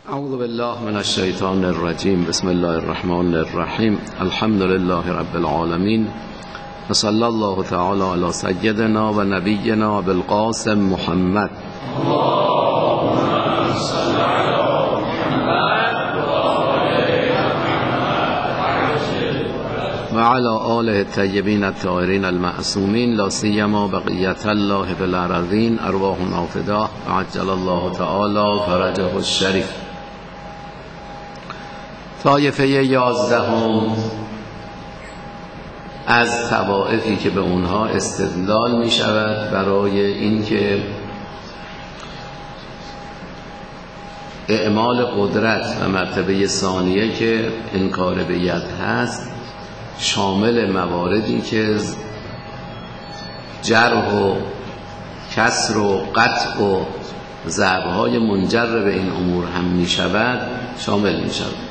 اعوذ بالله من الشیطان الرجیم. بسم الله الرحمن الرحیم. الحمد لله رب العالمین و صلی الله تعالی علی سیدنا و نبینا بالقاسم محمد و علی آله الطیبین الطاهرین المعصومین لا سیما بقیت الله فی الارضین ارواحنا فداه و عجل الله تعالی فرجه الشریف. طایفه 11 از طوائفی که به اونها استدلال می شود برای اینکه اعمال قدرت و مرتبه ثانیه که انکار به ید هست شامل مواردی که جرح و کسر و قطع و ضربهای منجر به این امور هم می شود شامل می شود.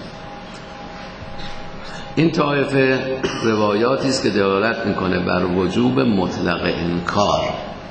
این طایفه روایاتی است که دلالت میکنه بر وجوب مطلق انکار،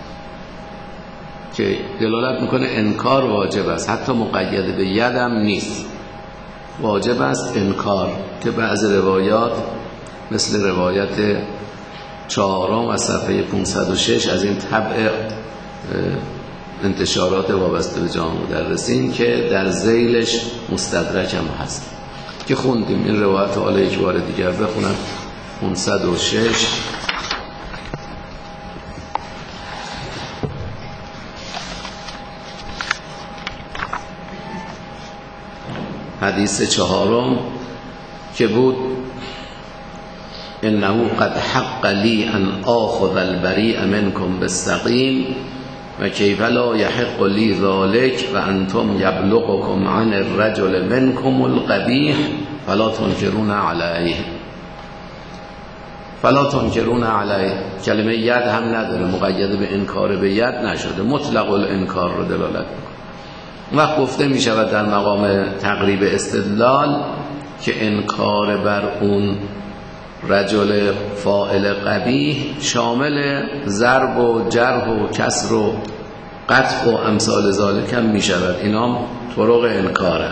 که دلالت میکنه انکار واجب است، حتی مقید به یدم نیست، واجب است انکار، که بعض روایات مثل روایت 4 و صفحه 506 از این طبع انتشارات وابسته به جامع مدرسین که در ذیلش مستدرک هم هست که خوندیم. این روایت حالا یک بار دیگر بخونم. 506 حدیث 4 که بود: انه قد حق لی ان آخذ البریء منکم بالسقیم و کیف لا یحق لی ذلک و انتم یبلغکم عن الرجل منکم القبیح فلا تنکرون علیه. کلمه ید هم نداره، مقید به انکار به ید نشده، مطلق الانکار رو دلالت میکنه. وقت گفته می شود در مقام تقریب استدلال که انکار بر اون رجل فاعل قبیح شامل ضرب و جرح و کسر و قطع و امثال ذالک هم می شود. اینا هم طرق انکاره.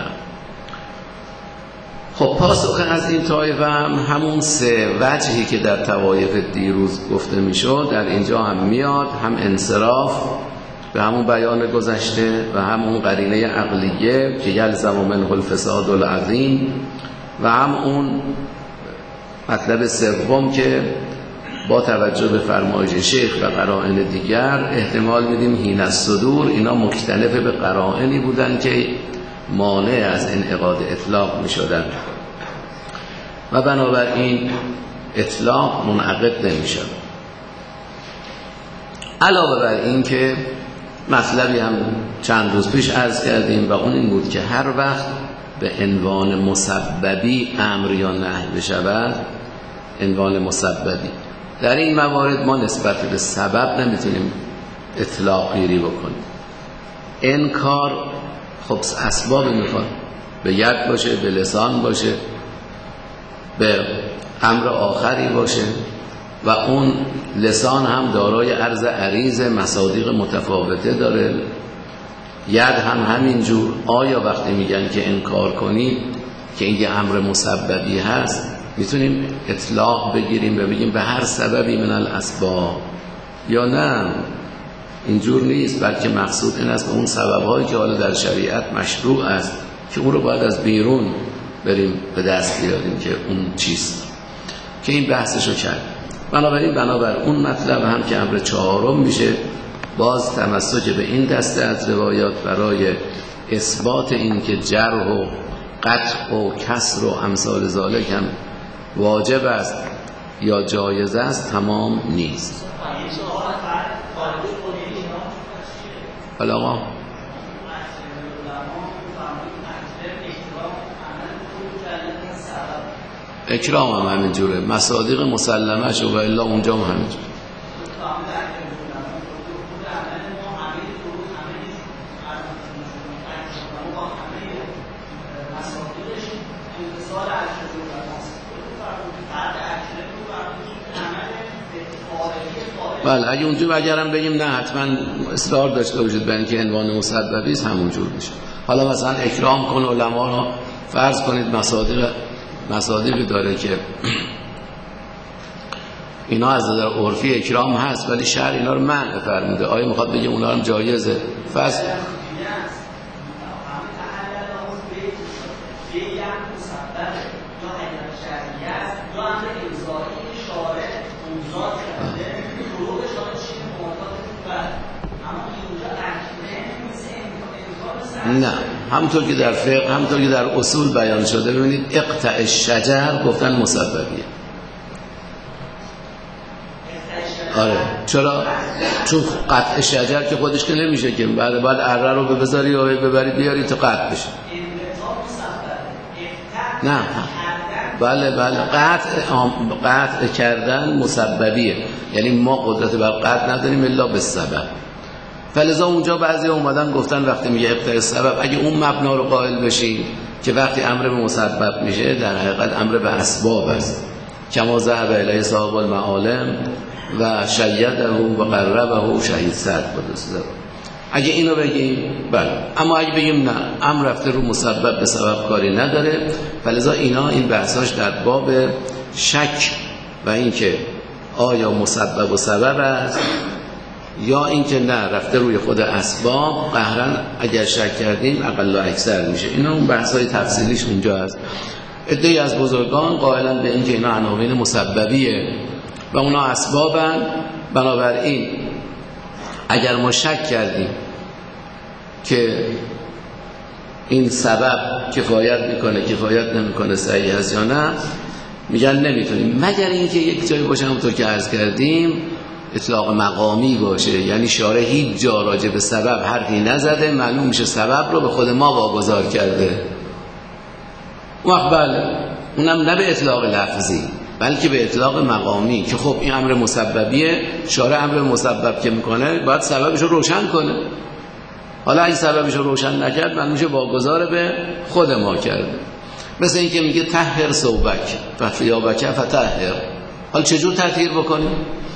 خب پاسخ از این طایفه هم همون 3 وجهی که در طوایف دیروز گفته می شد در اینجا هم میاد، هم انصراف به همون بیان گذشته و همون قرینه عقلیه که یلزم منه الفساد العظیم و هم اون مطلب سوم که با توجه به فرمایش شیخ و قرائن دیگر احتمال میدیم حین الصدور اینا مختلف به قرائنی بودن که مانع از انعقاد اطلاق میشدن و بنابراین اطلاق منعقد نمیشد. علاوه بر این که مطلبی هم چند روز پیش عرض کردیم و اون این بود که هر وقت به عنوان مسببی امر یا نهی بشود، عنوان مسببی در این موارد ما نسبت به سبب نمیتونیم اطلاق گیری بکنیم. انکار خب اسباب میخواد، به ید باشه، به لسان باشه، به امر آخری باشه و اون لسان هم دارای عرض عریض مصادیق متفاوته داره، ید هم همینجور. آیا وقتی میگن که انکار کنید که این یه امر مسببی هست میتونیم اطلاق بگیریم و بگیم به هر سببی من الاسباب، یا نه اینجور نیست، بلکه مقصود این است به اون سبب‌هایی که حالا در شریعت مشروع است که اون رو باید از بیرون بریم به دست بیاریم که اون چیست، که این بحثشو کرد. بنابر اون مطلب هم که امر 4 میشه باز تمسک به این دسته از روایات برای اثبات این که جرح و قطع و کسر و امثال ذالک هم واجب است یا جایز است تمام نیست. حالا آقا اکرام هم همینجوره، مصادیق مسلمه شو و الا اونجا هم همینجوره. بله اگه اونجور اگرم بگیم نه حتما اصرار داشته باشید به اینکه عنوان مسببی است همونجور میشه. حالا مثلا اکرام کن علما رو، فرض کنید مصادیقی داره که اینا از نظر عرفی اکرام هست ولی شرع اینا رو منع فرموده، آیا میخواد بگه اونا هم جایزه؟ فرض نه، همونطور که در فقه، همونطور که در اصول بیان شده، ببینید اقطع الشجر گفتن مسببیه. آره چرا؟ چون قطع شجر که خودش که نمیشه که بعد اره رو بذاری و ببری بیاری تا قطع بشه. نه بله قطع کردن مسببیه، یعنی ما قدرت بر قطع نداریم الا به سبب. فلذا اونجا بعضی اومدن گفتن وقتی میگه اقطاع سبب، اگه اون مبنا رو قائل بشیم که وقتی امر به مسبب میشه در حقیقت امر به اسباب است، کما ذهب الیه صاحب المعالم و شیده و قربه شهید صد بودست. اگه اینو بگیم بله، اما اگه بگیم نه، امر رفته رو مسبب به سبب کاری نداره، فلذا اینا این بحثاش در باب شک و اینکه آیا مسبب و سبب است یا اینکه نه رفته روی خود اسباب، قهرن اگر شک کردیم اقل و اکثر میشه. اینا اون بحثای تفصیلیش اونجا هست. عده‌ای از بزرگان قائلن به اینکه اینا عناوین مسببیه و اونا اسبابن، بنابراین اگر ما شک کردیم که این سبب کفایت میکنه کفایت نمیکنه صحیح هست یا نه، میگن نمیتونیم، مگر اینکه یک جایی باشه همونطور که عرض کردیم اطلاق مقامی باشه، یعنی شارع هیچ جا راجع به سبب حرفی نزده، معلوم میشه سبب رو به خود ما واگذار کرده. وقت بله، اونم نه به اطلاق لفظی بلکه به اطلاق مقامی که خب این امر مسببیه، شارع امر مسبب که میکنه باید سببش رو روشن کنه. حالا این سببش رو روشن نکرد معلوم میشه واگذار به خود ما کرده. مثل این که میگه طهر ثوبک و ثیابک فطهر، حالا چجور تطهیر بکنیم؟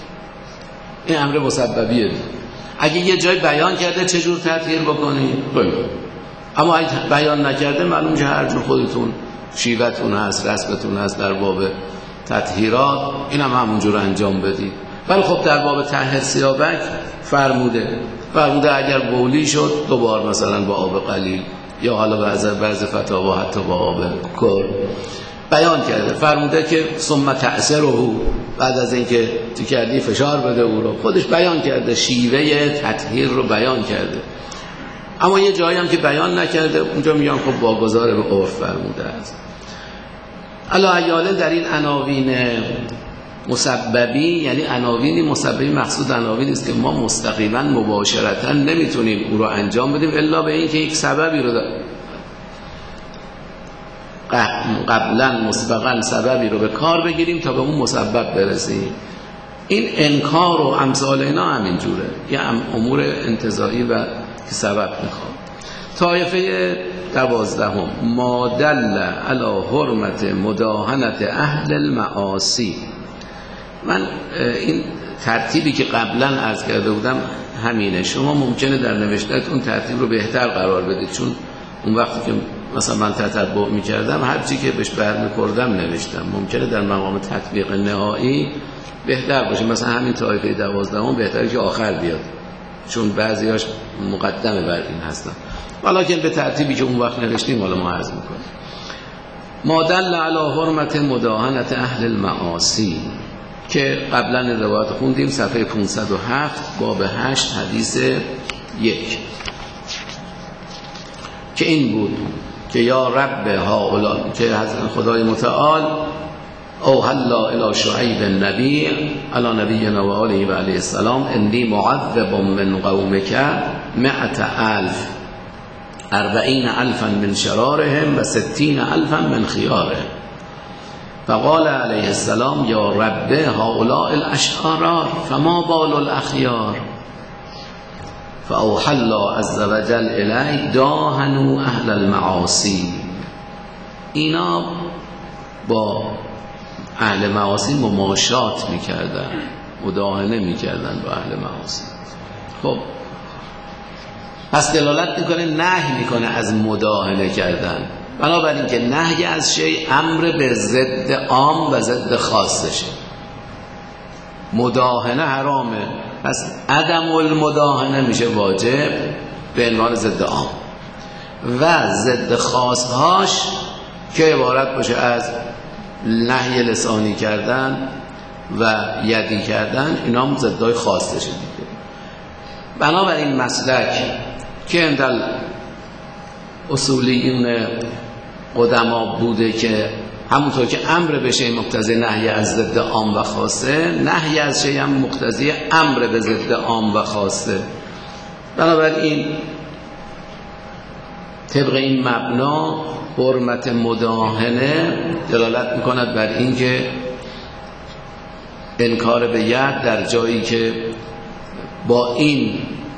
این امر مسببیه. اگه یه جای بیان کرده چجور تطهیر بکنیم بگو، اما اگه بیان نکرده معلوم که هر جور خودتون شیوتون هست، رسمتون هست در باب تطهیرات، این هم همونجور انجام بدید. ولی خب در باب طهر ثیابک فرموده اگر بولی شد دوبار مثلا با آب قلیل، یا حالا بعض فتاوا حتی با آب کر بیان کرده، فرموده که ثم تأثره، بعد از اینکه تو کردی فشار بده او رو، خودش بیان کرده، شیوه تطهیر رو بیان کرده. اما یه جایی هم که بیان نکرده اونجا میگن خب واگذار به عرف فرموده است. الا ایاله در این عناوین مسببی، یعنی عناوینی مسببی، مقصود عناوینی است که ما مستقیما مباشرتا نمیتونیم او رو انجام بدیم الا به اینکه یک سببی رو قبلا مسبقا سببی رو به کار بگیریم تا به اون مسبب برسیم. این انکار و امثال اینا همین جوره، یه امور انتزاعی و که سبب میخواد. طایفه 12 ما دل علی حرمت مداهنت اهل المعاصی. من این ترتیبی که قبلا عرض کرده بودم همینه، شما ممکنه در نوشتهت اون ترتیب رو بهتر قرار بدید، چون اون وقتی که مثلا من تتبع میکردم هر چی که بهش برمی‌خوردم نوشتم، ممکنه در مقام تطبیق نهایی بهتر باشه. مثلا همین طایفه 12 بهتره که آخر بیاد، چون بعضیاش مقدمه بر این هستن، ولیکن به ترتیبی که اون وقت نوشتیم حالا ما عرض میکنیم. ما دل علی حرمت مداهنت اهل المعاصی که قبلا روایت خوندیم، صفحه 507 باب 8 حدیث 1 که این بود که یا رب هؤلاء، که خدای متعال اوحلا الی شعیب النبی علی نبینا و آله و علیه السلام انی معذب من قومک 100,000 40,000 من شرارهم و 60,000 من خیارهم. فقال علیه السلام یا رب هؤلاء الاشرار فما بال الاخیار. فاوحى الله عز وجل الیه داهنوا اهل المعاصی. اینا با اهل معاصی مماشات میکردن، مداهنه میکردن با اهل معاصی. خب پس دلالت میکنه، نهی میکنه از مداهنه کردن. بنابراین که نهی از شی امر به ضد عام و ضد خاصشه. مداهنه حرامه، پس عدم المداهنه میشه واجب به عنوان ضد عام، و ضد خاصهاش که عبارت باشه از نهی لسانی کردن و یدی کردن، اینا هم ضدهای خاصشه دیگه. بنابراین مسلک که اندل اصولیون قدما بوده که همونطور که امر به شی مقتضی نهی از ضد عام و خاصه، نهی از شی هم مقتضی امر به ضد عام و خاصه. بنابراین طبق این مبنا حرمت مداهنه دلالت میکند بر این که انکار به ید در جایی که با این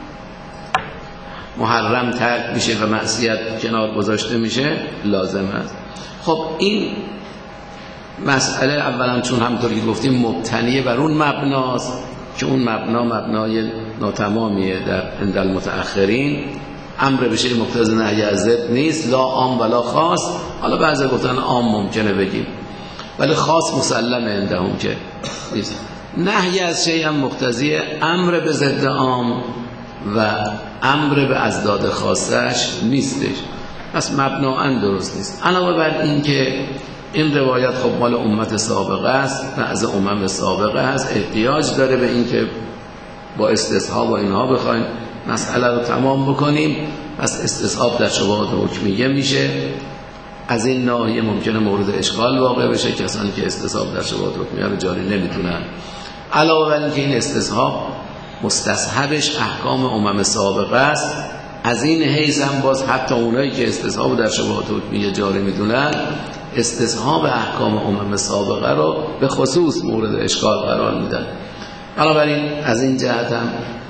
محرم ترک میشه و معصیت کنار گذاشته میشه لازم است. خب این مسئله اولا چون همونطور که گفتیم مبتنیه بر اون مبناست که اون مبنای ناتمامیه در عند المتأخرین. امر به شی مقتضی نهی از ضد نیست، لا عام ولا خاص. حالا بعضی گفتن عام ممکنه بگیم ولی خاص مسلمه عندهم که نیست. نهی از شی هم مقتضی امر به ضد عام و امر به ازداد خاصش نیستش، پس مبناً درست نیست. علاوه بر این که این روایت خب مال امت سابقه است، بعض امم سابقه است، احتیاج داره به این که با استصحاب و اینها بخوایم مسئله رو تمام بکنیم. پس استصحاب در شبهات حکمیه میشه. از این ناحیه ممکنه مورد اشکال واقع بشه کسانی که استصحاب در شبهات حکمیه رو جاری نمیتونن. علاوه بر این که این استصحاب مستصحبش احکام امم سابقه است، از این حیث هم باز حتی اونایی که استصحاب در شبهات حکمیه جاری میدونن استصحاب احکام امم سابقه رو به خصوص مورد اشکال قرار میدن. بنابراین از این جهت هم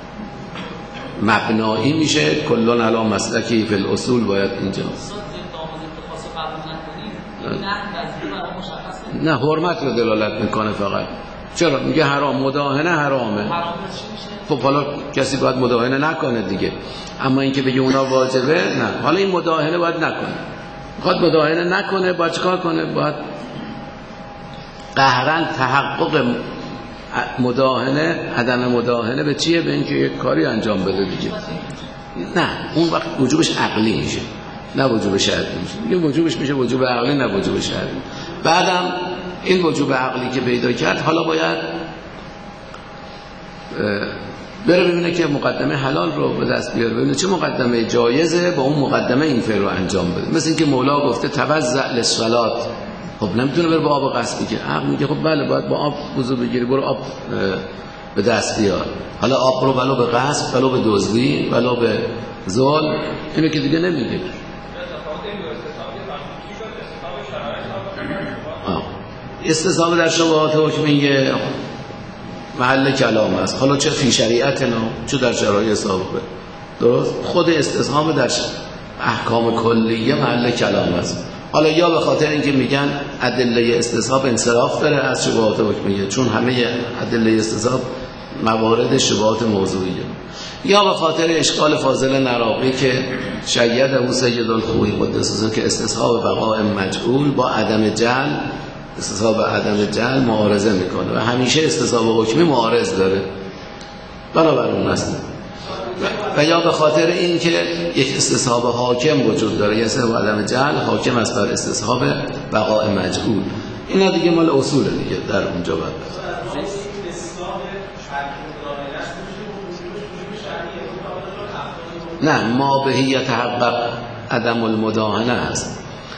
مبنایی میشه. کلون علی مسلکی فی الاصول باید اینجا نه حرمت رو دلالت میکنه فقط. چرا؟ میگه حرام، مداهنه حرامه. خب حالا کسی باید مداهنه نکنه دیگه، اما اینکه بگه اونا واجبه نه. حالا این مداهنه باید نکنه، باید مداهنه نکنه، باید چکار کنه؟ باید قهرن تحقق مداهنه، عدم مداهنه به چیه؟ به اینکه یک کاری انجام بده دیگه. نه اون وقت وجوبش عقلی میشه نه وجوب شرعی میشه. میگه وجوبش میشه وجوب عقلی نه وجوب شرعی. بعدم این وجوب عقلی که پیدا کرد حالا باید بره ببینه که مقدمه حلال رو به دست بیاره، ببینه چه مقدمه جایزه با اون مقدمه این فعل رو انجام بده. مثل اینکه مولا گفته توضأ للصلات، خب نمیتونه بره با آب قصبی که عقل میگه خب بله باید با آب وضو بگیری، برو آب به دست بیار. حالا آب رو ولو به قصب ولو به دزدی ولو به ظلم، اینو که دیگه نمیگه. استصحاب در شبهات حکمیه محل کلام است. حالا چه فی شریعتنا چه در شرایع سابقه، درست؟ خود استصحاب در احکام کلیه محل کلام است. حالا یا به خاطر اینکه میگن ادله استصحاب انصراف داره از شبهات حکمیه، چون همه ادله استصحاب موارد شبهات موضوعیه، یا به خاطر اشکال فاضل نراقی که شیده سید الخوی قدس که استصحاب بقاء مجهول با عدم جهل، استصحاب عدم جهل معارضه میکنه و همیشه استصحاب حکمی معارض داره. بنابراین است و یا به خاطر این که یک استصحاب حاکم وجود داره، یه استصحاب عدم جهل حاکم است بر استصحاب بقاء مجهول. اینا دیگه مال اصول دیگه در اونجا باید نه ما بهی یتحقق عدم المداهنه هست.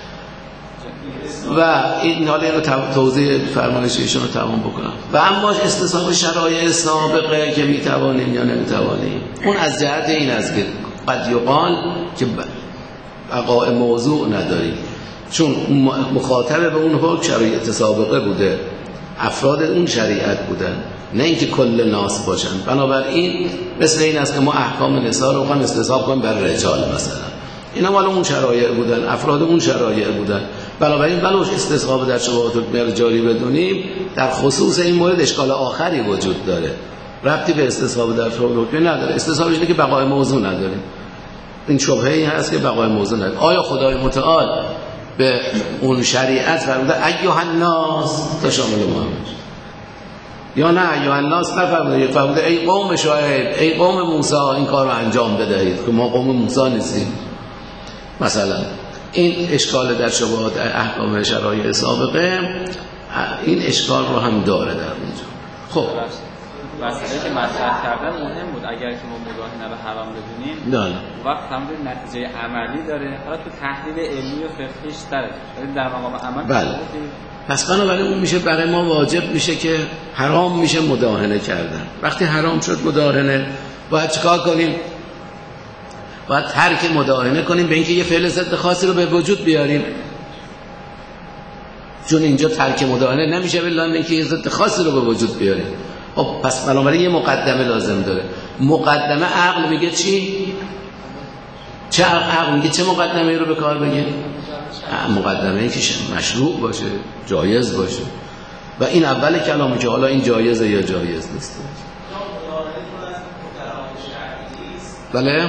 و این حالا اینو توضیح فرمایش ایشون رو تمام بکنم. و اما استصحاب شرایع سابقه که میتوانیم یا نمیتوانیم، اون از جهت این است که قد یقال که بقاء موضوع نداریم، چون مخاطب به اون حکم شرایط سابقه بوده، افراد اون شریعت بودن، نه اینکه کل ناس باشن. بنابراین مثل این است که ما احکام نساء رو بخوایم استصحاب کنیم بر رجال مثلا، اینا مال اون شرایع بودن، افراد اون شرایع بودن. بنابراین بلوش استصحاب در شبهات حکمیه جاری بدونیم، در خصوص این مورد اشکال آخری وجود داره، ربطی به استصحاب در شبهات حکمیه نداره. استصحابش اینه که بقای موضوع نداریم. این شبهه‌ای هست که بقای موضوع نداره. آیا خدای متعال به اون شریعت فرموده ایها الناس تا شامل محمد، یا نه ایها الناس نفرموده، فرموده ای قوم شعیب، ای قوم موسی این کار رو انجام بدهید که ما قوم موسی نیستیم. مثلا این اشکال در شبهات احکام شرایع سابقه این اشکال رو هم داره در اونجا. خب مسئله که مطرح کردن مهم بود، اگر که ما مداهنه به حرام بدونیم وقت هم نتیجه عملی داره، حالا تو تحلیل علمی و فقهیش داره، ولی در مقام عمل بله. پس بنابراین اون میشه برای ما واجب میشه که حرام میشه مداهنه کردن. وقتی حرام شد مداهنه باید چیکار کنیم؟ باید ترک مداهنه کنیم به اینکه یه فعل ضد خاصی رو به وجود بیاریم، چون اینجا ترک مداهنه نمیشه الا اینکه یه ضد خاصی رو به وجود بیاریم. خب پس بنابراین یه مقدمه لازم داره. مقدمه عقل میگه چی؟ چه عقل میگه چه مقدمه رو به کار بگیریم؟ مقدمه ای که مشروع باشه، جایز باشه، و این اول کلامه که حالا این جایزه یا جایز نیست. بله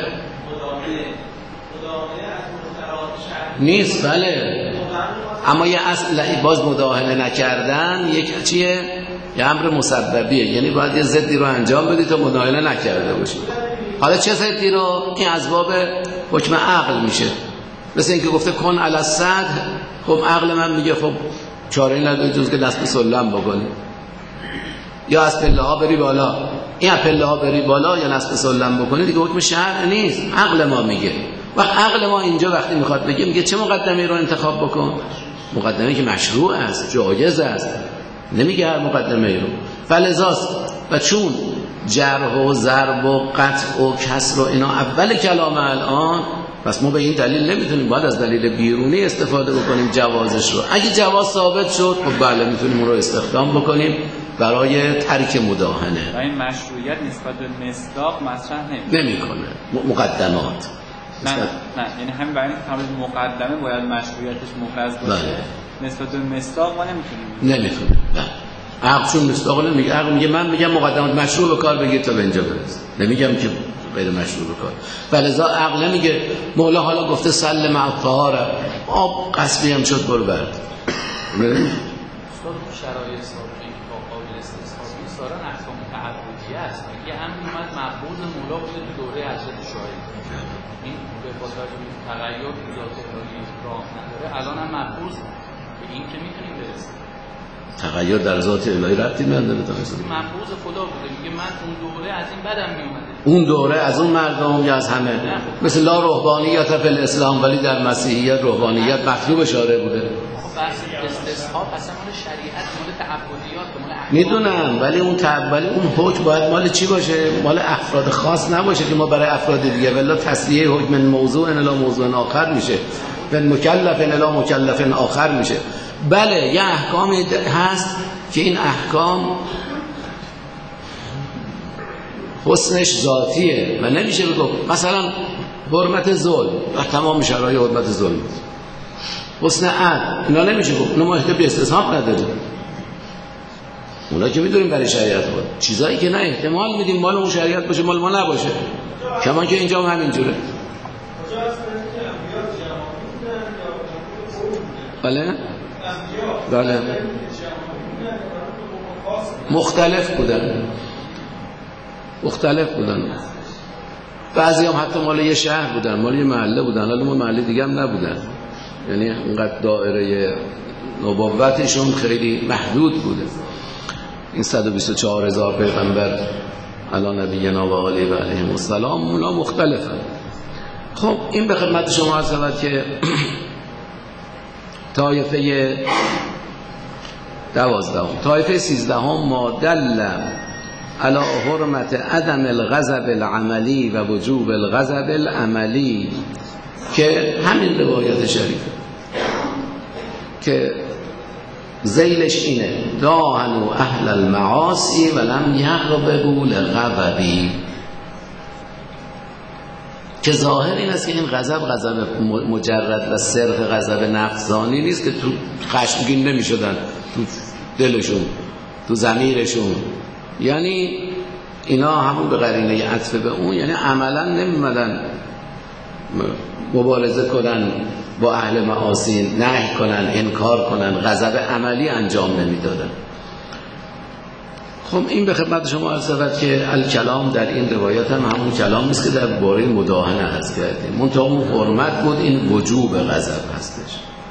نیست، بله، اما یه اصل باز مداهنه نکردن یک چیه؟ یه امر مسببیه، یعنی باید یه ضدی رو انجام بدی تا مداهنه نکرده باشی. حالا چه ضدی رو؟ این از باب حکم عقل میشه، مثل اینکه گفته کن علی السد. خب عقل من میگه خب چاره‌ای نداری جز که نصب سلم بکنی، یا از پله ها بری بالا. این از پله ها بری بالا یا نصب سلم بکنی دیگه حکم شرع نیست، عقل ما میگه. وقت عقل ما اینجا وقتی میخواد بگه میگه چه مقدمه‌ای رو انتخاب بکن؟ مقدمه‌ای که مشروع است، جایز است، نمیگه هر مقدمه‌ای رو. فلذاست و چون جرح و ضرب و قطع و کسر و اینا اول کلام الان، پس ما به این دلیل نمیتونیم، باید از دلیل بیرونی استفاده بکنیم جوازش رو. اگه جواز ثابت شد خب بله میتونیم اون رو استخدام بکنیم برای ترک مداهنه. و این مشروعیت نسبت به مصداق مطرح نمیکنه. مقدمات نه یعنی همین برای اینکه مقدمه باید مشروعیتش محرز باشه، نسبت به مصداق ما نمیتونیم. نه عقل چون مصداق نمیگه، عقل میگه من میگم مقدمات مشروع به کار بگیر تا به اینجا برس، نمیگم که غیر مشروع به کار. ولذا عقل نمیگه مولا حالا گفته سل مع الطهاره آب قصبی هم شد برو برد. شرایط سابقه که قابل استثناء نیست دارن احکام تعبدیه است. یه امری اومد مفروض مولا بوده تو دوره حضرت شاهد، این به واسطه تغییر ذات الهی راه نداره، الان هم مفروض به این که میتونیم برسیم. تغییر در ذات الهی ربطی نداره. مفروض خدا بوده، میگه من اون دوره از این بدم میومده، اون دوره از اون مردم یا از همه، مثل لا رهبانیت فی الاسلام، ولی در مسیحیت رهبانیت مطلوب شارع بوده. بحث استصحاب اصلا مال شریعت، مال تعبدیات، مال احکام. میدونم، ولی اون حکم باید مال چی باشه؟ مال افراد خاص نباشه که ما برای افراد دیگه، ولی تصدیه حکم من موضوع الی موضوع آخر میشه، من مکلف الی مکلف آخر میشه. بله یه احکامی هست که این احکام حسنش ذاتیه و نمیشه بگم، مثلا حرمت ظلم و تمام شرایط حرمت ظلم، حسن عدل، اینا نمیشه گفت، اونا ما احتیاج به استثناء نداریم. اونا که میدونیم برای شریعت بود، چیزایی که نه احتمال میدیم مال اون شریعت باشه مال ما نباشه، کمان که اینجا هم همینجوره. بله بله مختلف بودن، بعضی هم حتی مال یه شهر بودن، مال یه محله بودن، حالا ما محله دیگه هم نبودن، یعنی اونقدر دایره نبوتشون خیلی محدود بوده. این 124,000 پیغمبر علی نبینا و آله و علیهم السلام اونا مختلفن. خب این به خدمت شما عرض شود که طایفه 12 طایفه 13 ما دل علی حرمت عدم الغضب العملی و وجوب الغضب العملی، که همین روایت شریفه که ذیلش اینه داهنوا اهل المعاصی و لم یغضبوا لغضبی، که ظاهر این است که این غضب مجرد و صرف غضب نفسانی نیست که تو خشمگین نمی‌شدن تو دلشون تو ضمیرشون، یعنی اینا همون به قرینه عطف به اون، یعنی عملا نمی‌مدن مبارزه کنن با اهل معاصی، نهی کنن، انکار کنن، غضب عملی انجام نمیدادن. خب این به خدمت شما عرض شود که الکلام در این روایت هم همون کلام نیست که در باره مداهنه هست کردیم، منتها اون حرمت بود، این وجوب غضب هستش.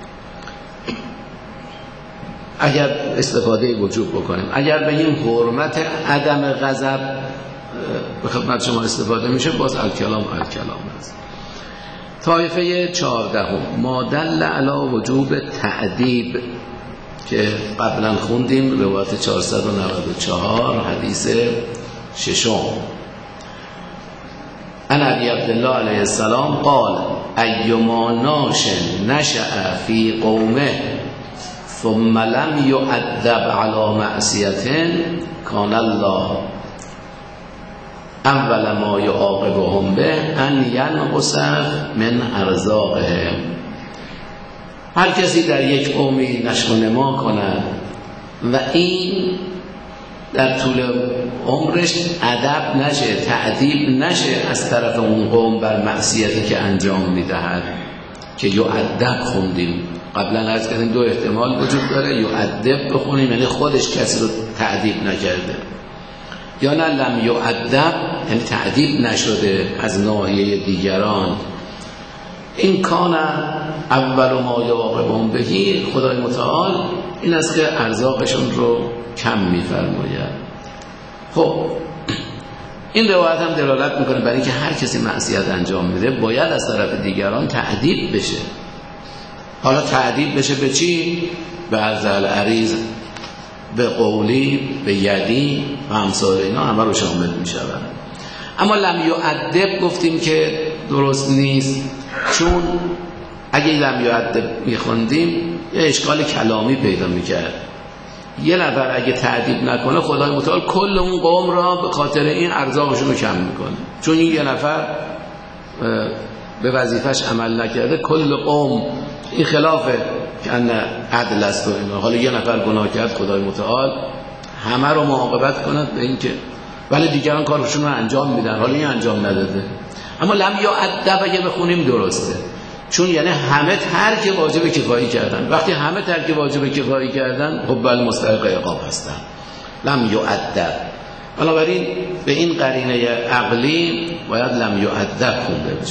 اگر استفاده وجوب بکنیم، اگر به این حرمت عدم غضب به خدمت شما استفاده میشه، باز الکلام هست. طایفه 14 ما دل علی وجوب تعدیب که قبلا خوندیم، روایت 494 حدیث 6 ان ابی عبدالله علیه السلام قال ایما ناش نشأ فی قومه ثم لم یؤدب علی معصیة کان الله اول ما یعاقبهم به ان ینقص من ارزاقهم. هر کسی در یک قومی نشو و نما کند و این در طول عمرش ادب نشه، تعدیب نشه از طرف اون قوم بر معصیتی که انجام میدهد، که یؤدب خوندیم قبلا عرض کردیم، دو احتمال وجود داره، یؤدب بخونیم یعنی خودش کسی رو تعدیب نکرده، یا نه لم یؤدب یعنی تعدیب نشده از ناحیه دیگران. این کان اول ما یعاقبهم بهی، خدای متعال این است که ارزاقشون رو کم می‌فرماید. خب این روایت هم دلالت میکنه برای اینکه هر کسی معصیت انجام میده باید از طرف دیگران تعدیب بشه. حالا تعدیب بشه به چی؟ به عرض العریض، به قولی، به یدی و امثال اینا همه رو شامل میشود. اما لم یؤدب گفتیم که درست نیست، چون اگه لم یؤدب میخوندیم یه اشکال کلامی پیدا میکرد. یه نفر اگه تعدیب نکنه خدای متعال کل اون قوم را به خاطر این ارزاقشون رو کم میکنه، چون این یه نفر به وظیفش عمل نکرده کل قوم، این خلافه که ان عدل است و اینا. حالا یه نفر گناه کرد خدای متعال همه رو معاقبت کند به این که، ولی دیگران کارشون رو انجام میدن، حالا این انجام نداده. اما لم یؤدب اگه بخونیم درسته، چون یعنی همه ترک واجب کفایی کردن. وقتی همه ترک واجب کفایی کردن خب بله مستحق عقاب هستن. لم یؤدب، بنابراین به این قرینه عقلی باید لم یؤدب خونده بشه.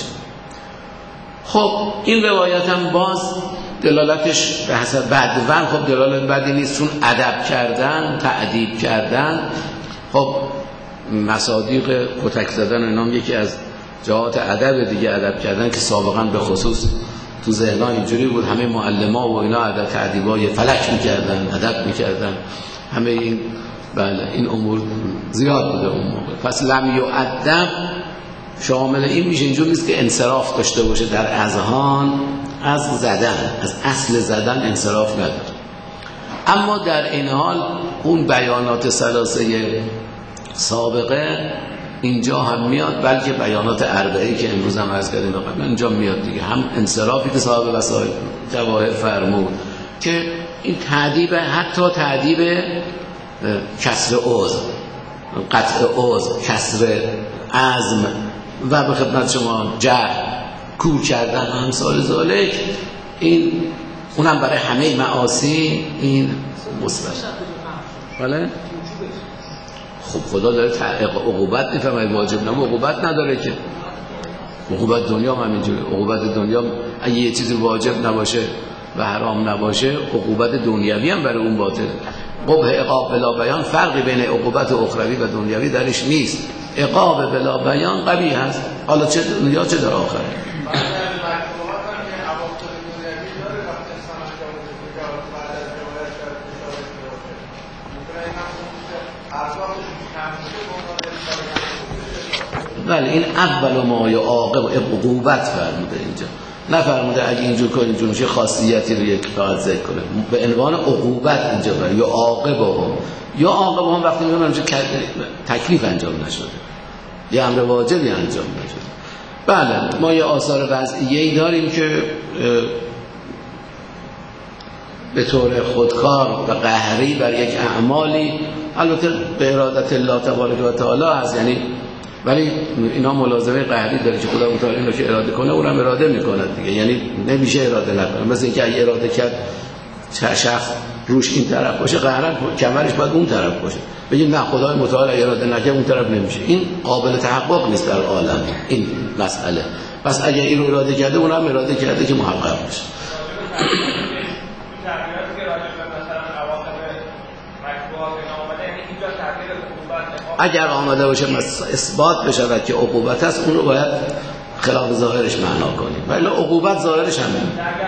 خب این روایت هم باز دلالتش به حسب بدون، خب دلالت بدی نیست، چون ادب کردن، تعدیب کردن، خب مصادیق کتک زدن و اینام یکی از جهات ادب دیگه، ادب کردن که سابقا به خصوص تو ذهن‌ها اینجوری بود، همه معلم‌ها و اینا ادب تعدیبای فلک می‌کردن، ادب می‌کردن، همه این بله این امور زیاد بوده اون موقع. پس لم یؤدب شامل این میشه، اینجور نیست که انصراف داشته باشه در اذهان از زدن، از اصل زدن انصراف نداره. اما در این حال اون بیانات ثلاثه سابقه اینجا هم میاد، بلکه بیانات اربعه‌ای که امروز هم عرض کردیم قبلا اینجا میاد دیگه، هم انصرافی که صاحب وسائل جواهر فرمود که این تعدیب، حتی تعدیب کسر عضو، قطع عضو، کسر عزم و به خدمت شما جهل، کور کردن و امثال ذالک، این اونم برای همه معاصی این مثبت. بله خب خدا داره عقوبت میفرماید، واجب نه عقوبت نداره که، عقوبت دنیا هم همینجوره. عقوبت دنیا اگه یه چیزی واجب نباشه و حرام نباشه، عقوبت دنیوی هم برای اون باطل. قبح عقاب بلا بیان، فرقی بین عقوبت اخروی و دنیوی درش نیست. عقاب بلا بیان قبیح هست، حالا چه دنیا چه در آخرت. بله این اول ما یعاقب، عقوبت فرموده اینجا، نفرموده اگه اینجور کنی اینجور میشه خاصیتی رو یک فقط ذکر کنه، به عنوان عقوبت اینجا برای یعاقبهم وقتی میگم اینجا تکلیف انجام نشده، یه امر واجبی انجام نشده. بله ما یه آثار وضعیه‌ای داریم که به طور خودکار و قهری بر یک اعمالی، البته به ارادت الله تبارک و تعالی هست، یعنی ولی اینا ملازمه قهری داره که خدا متعال اینو که اراده کنه اونم اراده میکنه دیگه، یعنی نمیشه اراده نکنه. مثلا اینکه اگه اراده کرد شخص روش این طرف باشه قهرن کمرش باید اون طرف باشه، بگیم نه خدای متعال اراده نکنه اون طرف نمیشه. این قابل تحقق نیست در عالم این مسئله. پس اگه این رو اراده کرده اونم اراده کرده که محقق بشه. اگر آمده باشه اثبات بشه که عقوبت است، اون رو باید خلاف ظاهرش معنا کنیم، ولی عقوبت ظاهرش همین.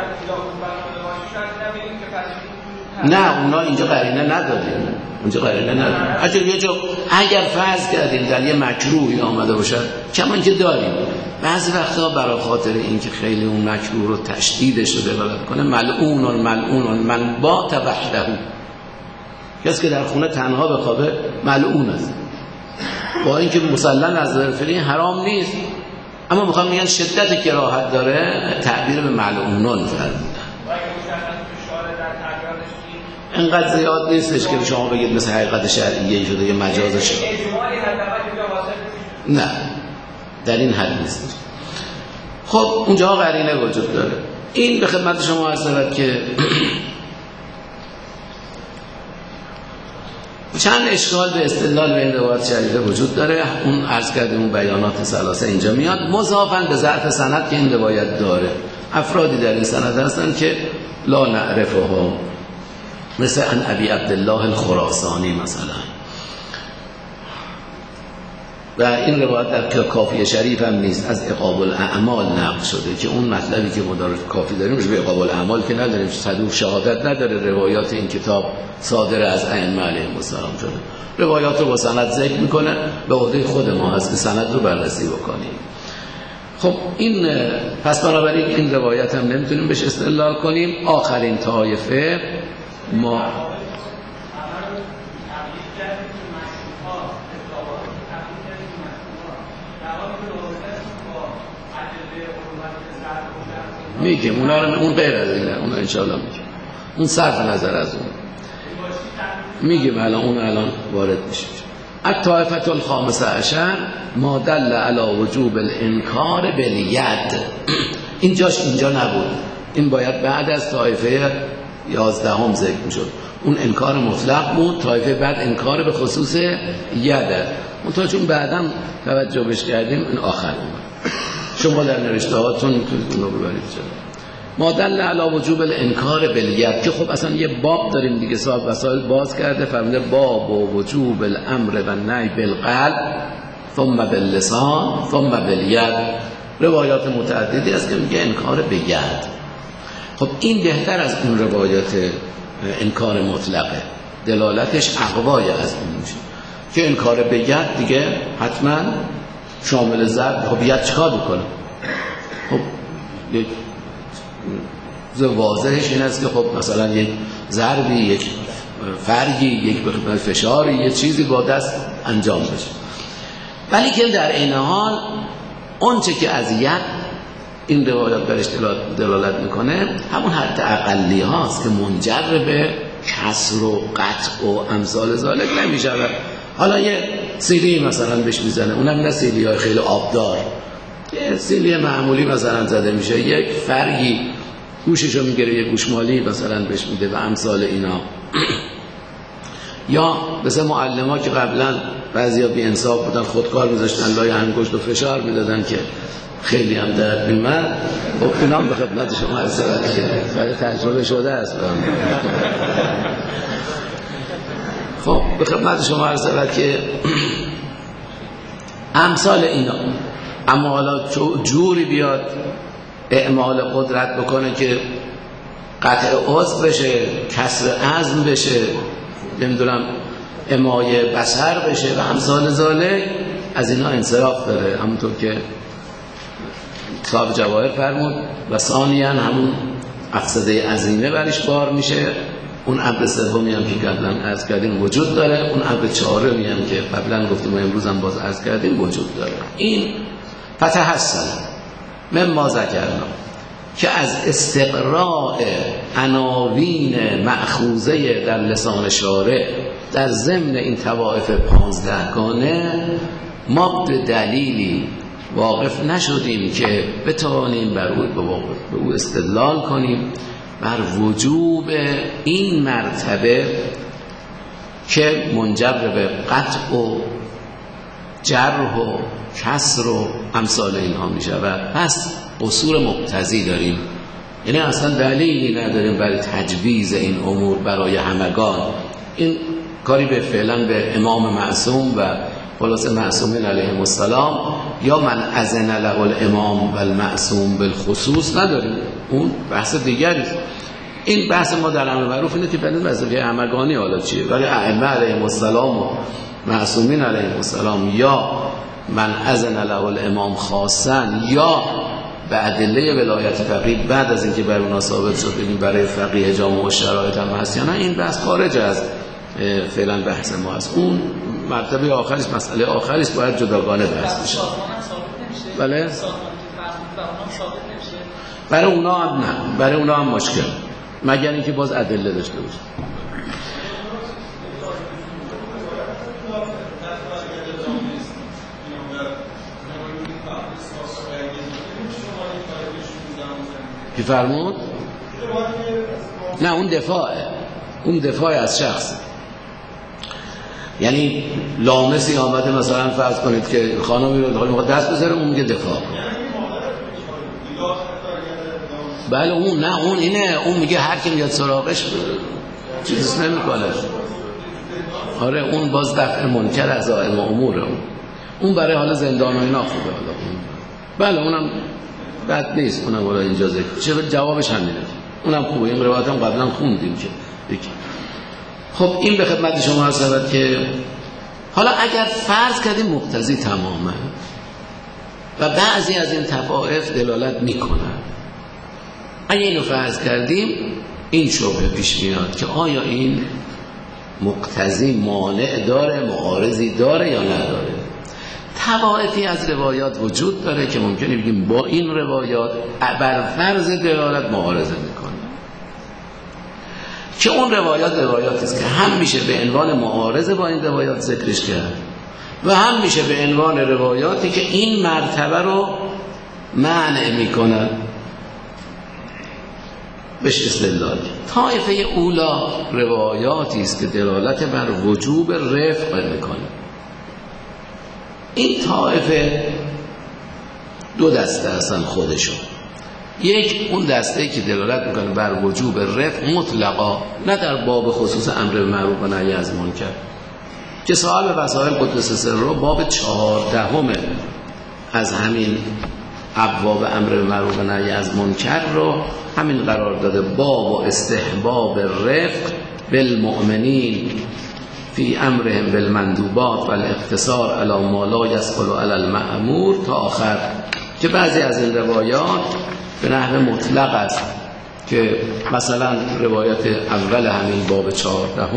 نه اونا اینجا قرینه ندادیم، اونجا قرینه ندادیم. اگر فرض کردیم در یه مکروهی آمده باشه کمان که داریم، بعضی وقتا برای خاطر اینکه خیلی اون مکروه رو تشدیدش رو دلالت کنه، ملعون من بات وحده، کسی که در خونه تنها بخوابه ملعون است، با اینکه مسلم از نظر فقهی حرام نیست، اما میخوام میگن شدت کراهت داره، تعبیر به ملعونون فرمودن. اینقدر زیاد نیستش که شما بگید مثل حقیقت شرعیه شده یه مجاز شده، نه در این حد نیست. خب اونجا قرینه وجود داره. این به خدمت شما عرض شود که چند اشکال به استدلال به این روایت شریفه وجود داره. اون عرض کردیم اون بیانات ثلاثه اینجا میاد، مضافاً به ظرف سند که این روایت داره. افرادی در این سند هستن که لا نعرفهم، مثل ان ابی عبدالله الخراسانی مثلا، و این روایت در کافی شریف هم نیست، از عقاب الاعمال نقل شده که اون مطلبی که مدارک کافی داریم به عقاب الاعمال که نداریم، صدوق شهادت نداره. روایات این کتاب صادر از ائمه علیهم السلام شده، روایات رو با سند ذکر میکنه، به عهده خود ما هست که سند رو بررسی بکنیم. خب این پس بنابراین این روایت هم نمیتونیم بهش استدلال کنیم. آخرین طایفه ما میگیم اونا رو، اون غیر از اینه، اون انشاءالله میگیم، اون صرف نظر از اون میگیم الان وارد میشه. الطائفة الخامسه عشر ما دل علی وجوب الانکار بالید. اینجا نبود، این باید بعد از طائفه 11 ذکر میشد. اون انکار مطلق بود، طایفه بعد انکار به خصوص یده. منتها چون بعداً توجه بش کردیم این آخر اومد. شما در نوشته هاتون اون رو ببرید جلو. ما دل علی وجوب الانکار بالید، که خب اصلا یه باب داریم دیگه، صاحب وسائل باز کرده فرموده باب و وجوب الامر و نهی بالقلب ثم باللسان ثم بالید. روایات متعددی است که میگه انکار به ید. خب این بهتر از اون روایات انکار مطلقه، دلالتش اقوای از این میشه که انکار به ید دیگه حتما شامل ضرب. خب ید چیکار بکنه؟ خب یک واضحش این است که خب مثلا یک ضربی، یک فرگی، یک فشاری، یک چیزی با دست انجام بشه. ولی که در این حال اون چه که از ید این روایات برش دلالت میکنه همون حد اقلی هاست که منجر به کسر و قطع و امثال ذالک نمیشه. حالا یه سیلی مثلا بهش میزنه، اونم نه سیلی های خیلی آبدار، یه سیلی معمولی مثلا زده میشه، یک فرگی گوششو میگیره، یک گوشمالی مثلا بهش میده و امثال اینا. یا مثل معلم‌ها که قبلا بعضیا بی انصاف بودن، خودکار میذاشتن لای انگشت و فشار میدادن که خیلی هم درد میمد. خب اینا هم به خدمت شما عرض شود که برای تجربه شده است. خب به خدمت شما عرض شود که امثال اینا. اما حالا جوری بیاد اعمال قدرت بکنه که قطع عضو بشه، کسر عزم بشه، نمیدونم امایه بصر بشه و امثال ذالک، از اینا انصراف داره. همونطور که صاحب جواهر فرمود و ثانیاً همون مقصده عظیمه برش بار میشه. اون امر سومی هم که قبلا عرض کردیم وجود داره، اون امر چهارمی هم که قبلا گفتیم و امروز هم باز عرض کردیم وجود داره. این فتحسن مما ذکرنا که از استقراء عناوین مأخوذه در لسان شارع در ضمن این طوائف 15 گانه ما به دلیلی واقف نشدیم که بتوانیم به او استدلال کنیم بر وجوب این مرتبه که منجر به قطع و جرح و کسر و امثال اینها می شود. پس قصور مقتضی داریم، یعنی اصلا دلیلی نداریم برای تجویز این امور برای همگان. این کاری به فعلا به امام معصوم و خلاص معصومین علیهم السلام یا من اذن له الامام و المعصوم بالخصوص نداریم، اون بحث دیگری است. این بحث ما در امر معروف اینه که بنظر وظیفه همگانی حالا چیه، ولی ائمه علیهم السلام و معصومین علیهم السلام یا من اذن له الامام خاصا یا به ادله ولایت فقیه بعد از اینکه بر اونا ثابت شد ببین برای فقیه جامع و شرایط هم هست یا نه، این بحث خارج از فعلا بحث ما است. اون مرتبه آخریست، مسئله آخریست، باید جداگانه بحث بشه. بله برای اونا هم نه، برای اونا هم مشکل، مگر اینکه باز ادله داشته باشه. کی فرمود؟ نه اون دفاعه، اون دفاع از شخص. یعنی لامسی آمده مثلا فرض کنید که خانمی رو میخواد دست بذاره، اون میگه دفاع. بله اون نه، اون اینه، اون میگه هر کی میاد سراغش چیزی نمیکنه. آره اون باز دفع منکر از ائمه اموره، اون برای حالا زندان و اینا خوبه. حالا بله اونم بد نیست، اونم ولی اینجا چه جوابش همینه، اونم خوبه. این روایت هم قبلا خوندیم که یکی. خب این به خدمت شما عرض شود که حالا اگر فرض کردیم مقتضی تماما و بعضی از این طوائف دلالت میکنن، اگه اینو فرض کردیم این شبهه پیش میاد که آیا این مقتضی مانع داره، معارضی داره یا نداره. طوائفی از روایات وجود داره که ممکنه بگیم با این روایات بر فرض دلالت معارضه میکنه، که اون روایاتی است که هم میشه به عنوان معارضه با این روایات ذکرش کرد و هم میشه به عنوان روایاتی که این مرتبه رو منع میکنن بهش استدلال. طایفه اولا روایاتی است که دلالت بر وجوب رفع میکنه. این طایفه دو دسته هستن خودشون. یک اون دسته که دلالت میکنه بر وجوب رفع مطلقا، نه در باب خصوص امر معروف و نهی از منکر، که صاحب وسائل قدس سره باب 14 از همین ابواب امر معروف و نهی از منکر رو همین قرار داده، باب و استحباب رفق بالمؤمنین فی امرهم بالمندوبات و الاقتصار علی ما لا یسقل علی المأمور تا آخر، که بعضی از این روایات به نحو مطلق است، که مثلا روایت اول همین باب 14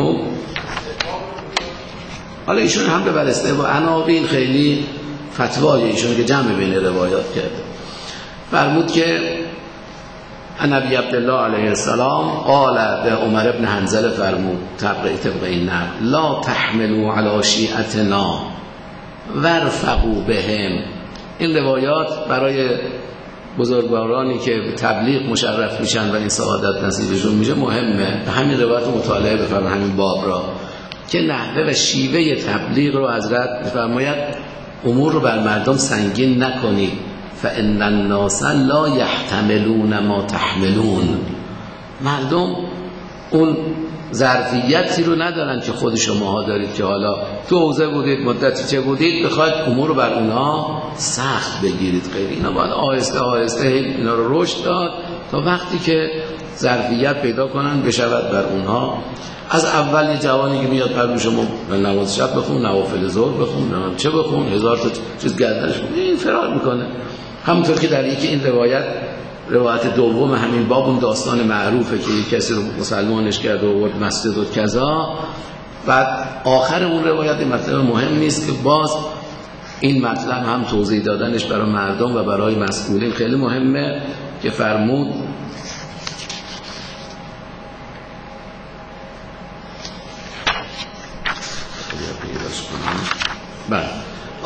حالا ایشون هم به برسته با عناوین خیلی فتوای ایشون که جمع بین روایات کرده، فرمود که نبی عبدالله علیه السلام قال به عمر ابن حنظله فرمود طبق این نقل لا تحملوا علی شیعتنا ورفقوا بهم. این روایات برای بزرگوارانی که به تبلیغ مشرف میشن و این سعادت نصیبشون میشه مهمه. همین روایت مطالعه بفرمایید همین باب را، که نحوه و شیوه تبلیغ رو حضرت میفرماید امور رو بر مردم سنگین نکنید، فان الناس لا یحتملون ما تحملون. مردم اون ظرفیتی رو ندارن که خود شماها دارید، که حالا تو حوزه بودید مدتی چه بودید بخواید امور رو بر اونها سخت بگیرید. غیر اینا باید آهسته آهسته اینا رو رشد داد تا وقتی که ظرفیت پیدا کنن بشود بر اونها. از اول یه جوانی که میاد قبل شما نماز شب بخون، نوافل ظهر بخون، چه بخون، هزار تا چیز گردنش این فرار میکنه. همونطور که در یکی این روایت دوم همین باب اون داستان معروفه که یک کسی رو مسلمانش کرد و آورد مسجد و کذا. بعد آخر اون روایت این مطلب مهم نیست که باز این مطلب هم توضیح دادنش برای مردم و برای مسئولین خیلی مهمه، که فرمود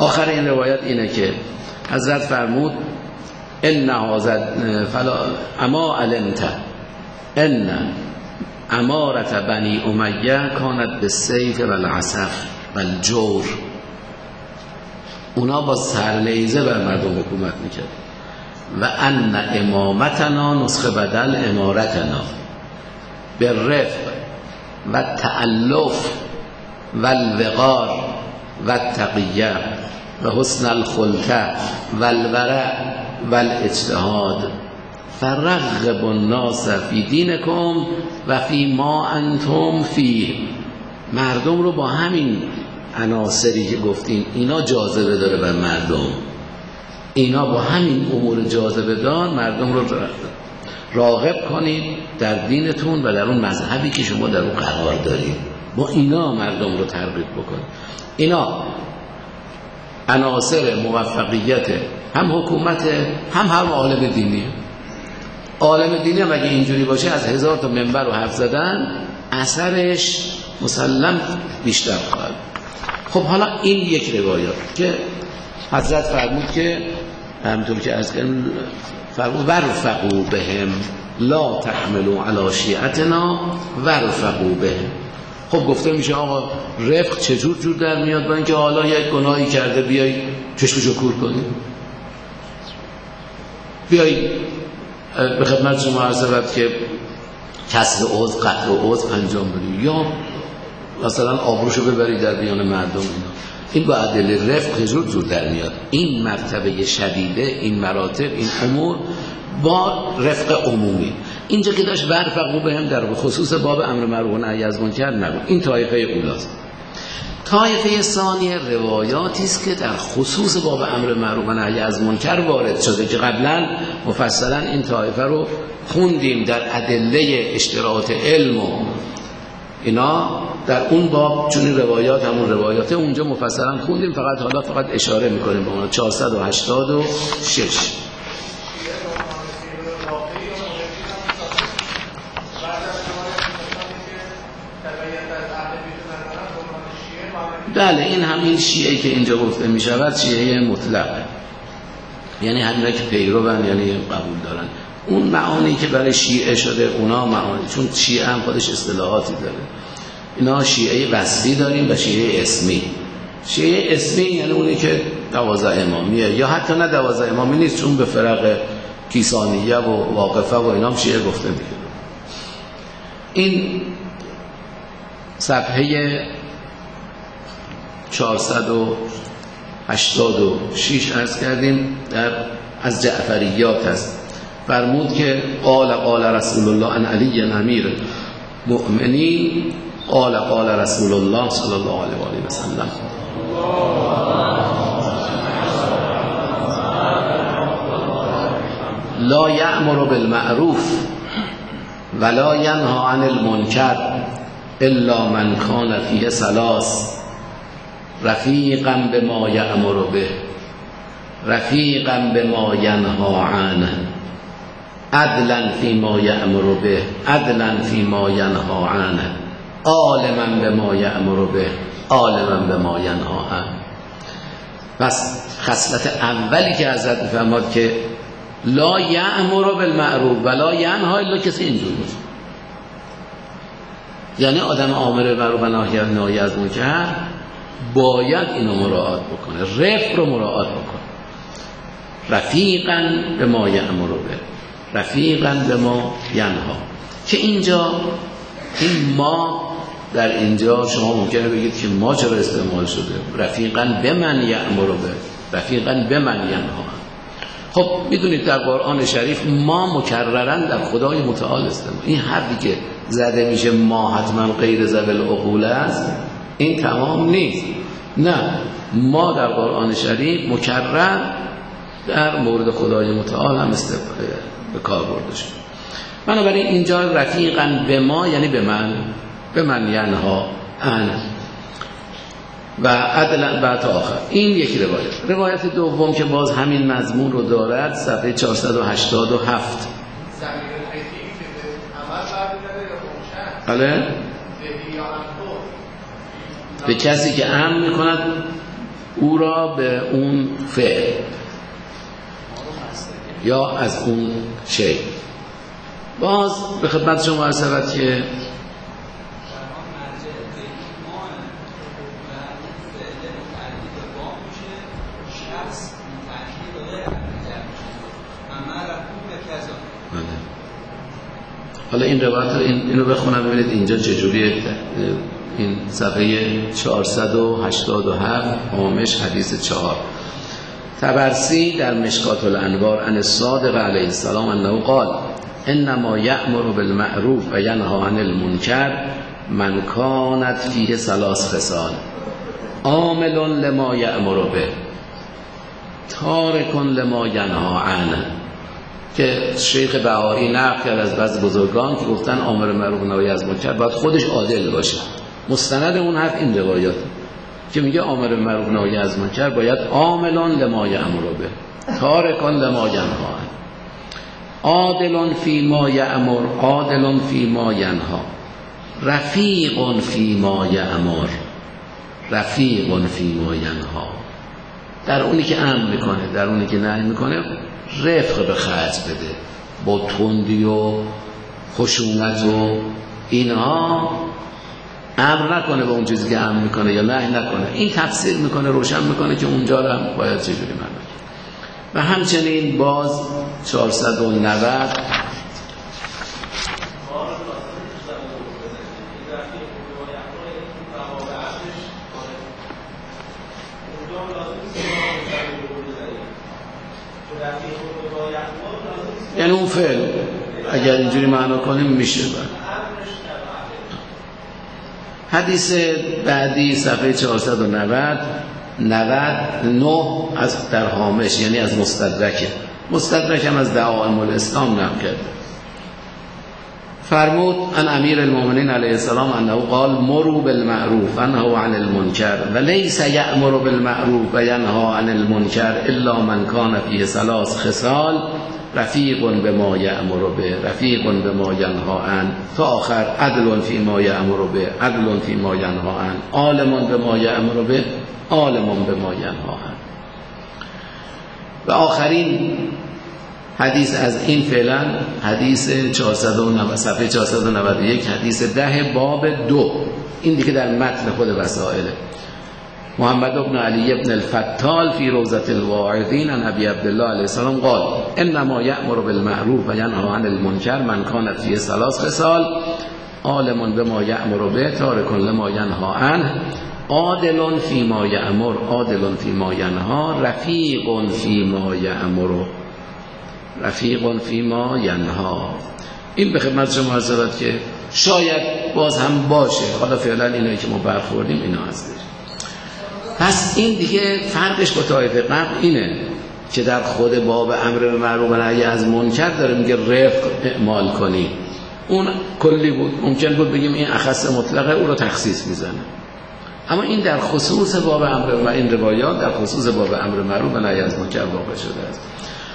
آخر این روایت اینه که حضرت فرمود ان هذا فلا اما علمت ان امارت بنی امیه کانت بالسیف والعسف والجور. اونا با سرنیزه بر مردم حکومت میکرد. و ان امامتنا نسخه بدل امارتنا بالرفق و تألف و الوقار و التقیه و حسن الخلقه و الورع و الاجتهاد فرغب الناس فی دینکم و فی ما انتم فیه. مردم رو با همین عناصری که گفتیم اینا جاذبه داره بر مردم، اینا با همین امور جاذبه دار مردم رو راغب کنید در دینتون و در اون مذهبی که شما در اون قرار دارید. با اینا مردم رو ترغیب بکنید. اینا عناصر موفقیت هم حکومت هم عالم دینی. عالم دینی هم اگه اینجوری باشه از 1000 تا منبر رو حرف زدن اثرش مسلم بیشتر خواهد. خب حالا این یک روایت که حضرت فرمود که همونطور که از فرمود ورفقوا بهم لا تحملوا علی شیعتنا ورفقوا بهم. خب گفته میشه آقا رفق چجور جور در میاد با اینکه حالا یک گناهی کرده بیای چشمشو کور کنی، بیای به خدمت شما عرض شود که کسر عضو قطع عضو انجام بدی یا مثلا آبروشو ببری در بیان مردم. این با ادله رفق چجور جور در میاد؟ این مرتبه شدیده، این مراتب، این امور با رفق عمومی. اینجا که داشت ورفقوا بهم در خصوص باب امر معروف و نهی از منکر نبود. این طایفه اولاست. طایفه ثانیه روایاتی است که در خصوص باب امر معروف و نهی از منکر وارد شده که قبلا مفصلا این طایفه رو خوندیم در ادله اشتراط علم و اینا در اون باب، چون روایات همون روایات اونجا مفصلا خوندیم، فقط اشاره میکنیم به اون 486. بله این همین شیعه که اینجا گفته می شود شیعه مطلق، یعنی همین که پیروان یعنی قبول دارن اون معانی که برای شیعه شده اونا معانی، چون شیعه هم خودش اصطلاحاتی داره. اینا شیعه وصفی داریم و شیعه اسمی. شیعه اسمی یعنی اونی که 12 امامیه یا حتی نه 12 امامی نیست، چون به فرق کیسانیه و واقفه و اینا هم شیعه گفته میشه. این صفحه 486 عرض کردیم از جعفریات است. فرمود که قال رسول الله ان علی امیر مؤمنین قال رسول الله صلی الله علیه و آله و سلم لا یأمر بالمعروف ولا ینهی عن المنکر الا من کان فیه ثلاث رفیقا بما یأمر به رفیقا بما ینهی عنه عدلا فیما یأمر به عدلا فیما ینهی عنه عالما بما یأمر به عالما بما ینهی عنه. پس خصلت اولی که حضرت می‌فرماد که لا یأمر بالمعروف ولا ینهی الا کسی اینجور باشه، یعنی آدم آمر بالمعروف و ناهی از منکر باید اینو مراعات بکنه، رفق رو مراعات بکنه. رفیقا بما یأمر به رفیقا بما ینهی. که اینجا این ما در اینجا شما ممکنه بگید که ما چرا استعمال شده؟ رفیقا بمن یأمر به رفیقا بمن ینهی. خب میدونید در قرآن شریف ما مکررن در خدای متعال استعمال. این حرفی که زده میشه ما حتما غیر ذوی العقول است، این تمام نیست. نه، ما در قرآن شریف مکرر در مورد خدای متعال هم به کار برده شد. بنابراین اینجا رفیقا به ما یعنی به من ینهی عن و عدلا بعد آخر. این یک روایت دوم که باز همین مضمون رو دارد صفحه 487. بله به کسی که امر میکند او را به اون فعل یا از اون شی. باز به خدمت شما عرض شود که حالا این روایت اینو بخونم ببینید اینجا چجوریه. این صفحه 487 هامش حدیث 4. طبرسی در مشکات الانوار عن الصادق علیه السلام انه قال انما یأمر بالمعروف و ینهی عن المنکر من کانت فیه ثلاث خصال عامل لما یأمر به تارک لما ینهی عنه، که شیخ بهایی نقل کرد از بعضی بزرگان که گفتن امر معروف و نهی از منکر باید خودش عادل باشه. مستند اون حرف این روایات که میگه امر معروف و نهی از منکر باید عاملان لما یأمر به تارکان لما ینهی عنه، عادل فی ما یأمر عادل فی ما ینهی، رفیق فی ما یأمر رفیق فی ما ینهی. در اونی که امر میکنه در اونی که نهی میکنه رفق به خرج بده، با تندی و خشونت و اینها امر نکنه به اون چیزی که امر میکنه یا نهی نکنه. این تفسیر میکنه، روشن میکنه که اونجا رو هم باید چجوری معنی. و همچنین باز 490 یعنی اون فعل اگر اینجوری معنا کنیم میشه. حدیث بعدی صفحه 490 99 از در هامش، یعنی از مستدرک هم از دعائم الاسلام نقل کرد. فرمود ان امیر المؤمنین علیه السلام انه قال مروا بالمعروف وانهوا عن المنکر و لیس یأمر بالمعروف و ینهی عن المنکر الا من کان فیه ثلاث خصال رفیق بما یأمر به رفیق بما ینهی عنه تا آخر، عدل فی ما یأمر به عدل فی ما ینهی عنه، عالم بما یأمر به عالم بما ینهی عنه. و آخرین حدیث از این فعلا حدیث 490 صفحه 491 حدیث 10 باب 2. این دیگه در متن خود وسائله. محمد بن علی بن الفتال فی روضة الواعظین عن ابی عبدالله علیه السلام قال انما یأمر بالمعروف و ینهی عن المنکر من کانت فیه ثلاث خصال عالم بما یأمر به تارک لما ینهی عنه، عادل فی ما یأمر عادل فی ما ینهی، رفیق فی ما یأمر رفیق فی ما ینهی. این به خدمت شما عرض شود که شاید باز هم باشه. حالا فعلا اینایی که ما برخوردیم اینا هستش. پس این دیگه فرقش با طایفه قبل اینه که در خود باب امر به معروف و نهی از منکر داره میگه رفق اعمال کنی. اون کلی بود، ممکن بود بگیم این اخص مطلقه، او رو تخصیص میزنه. اما این در خصوص باب امر و این روایات در خصوص باب امر معروف و نهی از منکر واقع شده است.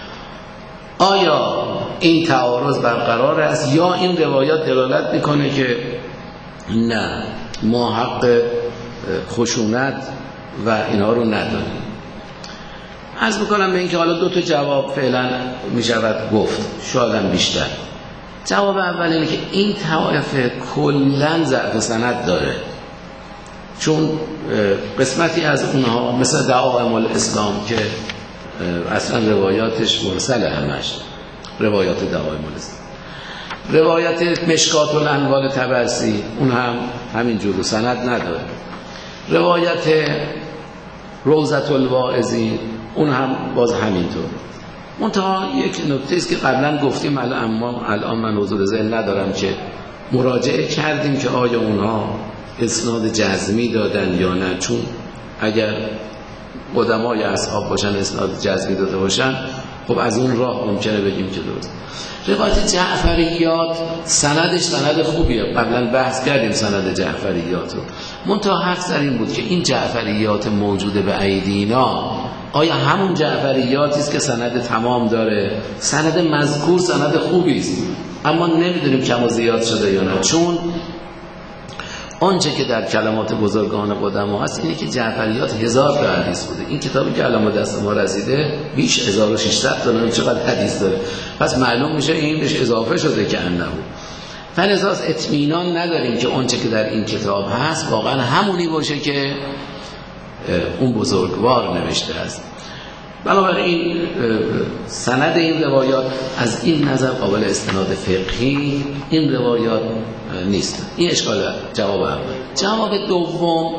آیا این تعارض برقرار است یا این روایات دلالت میکنه که نه ما حق خشونت و اینا رو نداریم؟ عرض میکنم به این که حالا دو تا جواب فعلا میشود گفت، شاید هم بیشتر. جواب اول اینه که این طایفه کلن ضعف سند داره، چون قسمتی از اونها مثل دعائم الاسلام که اصلا روایاتش مرسله، همش روایات دعائم الاسلام. روایت مشکات الانوار طبرسی اون هم همینجور سند نداره. روایت روضة الواعظین اون هم باز همینطور. منتها یک نکته است که قبلا گفتیم اما الان من حضور ذهن ندارم که مراجعه کردیم که آیا اونها اسناد جزمی دادن یا نه، چون اگر قدمای اصحاب باشن اسناد جزمی داده باشن خب از اون راه ممکنه بگیم که درست. روایت جعفریات سندش سند خوبیه، قبلا بحث کردیم سند جعفریات رو. منتها حق در این بود که این جعفریات موجوده به ایدینا آیا همون جعفریاتی است که سند تمام داره؟ سند مذکور سند خوبی است، اما نمیدونیم کم و زیاد شده یا نه، چون آنچه که در کلمات بزرگان قدما هست اینه که جعفریات 1000 تا حدیث بوده. این کتابی که الان دست ما رسیده بیش 1600 تا نه چقدر حدیث داره، پس معلوم میشه این بهش اضافه شده که انه. فلذا اطمینان نداریم که آنچه که در این کتاب هست واقعا همونی باشه که اون بزرگوار نوشته است. بنابراین سند این روایات از این نظر قابل استناد فقهی این روایات نیست. این اشکال جواب اول. جواب دوم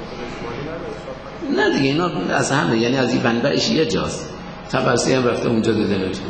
نه دیگه اینا از همه، یعنی از این منبعش یه جاست. تبرسی هم رفته اونجا دیده نوشته.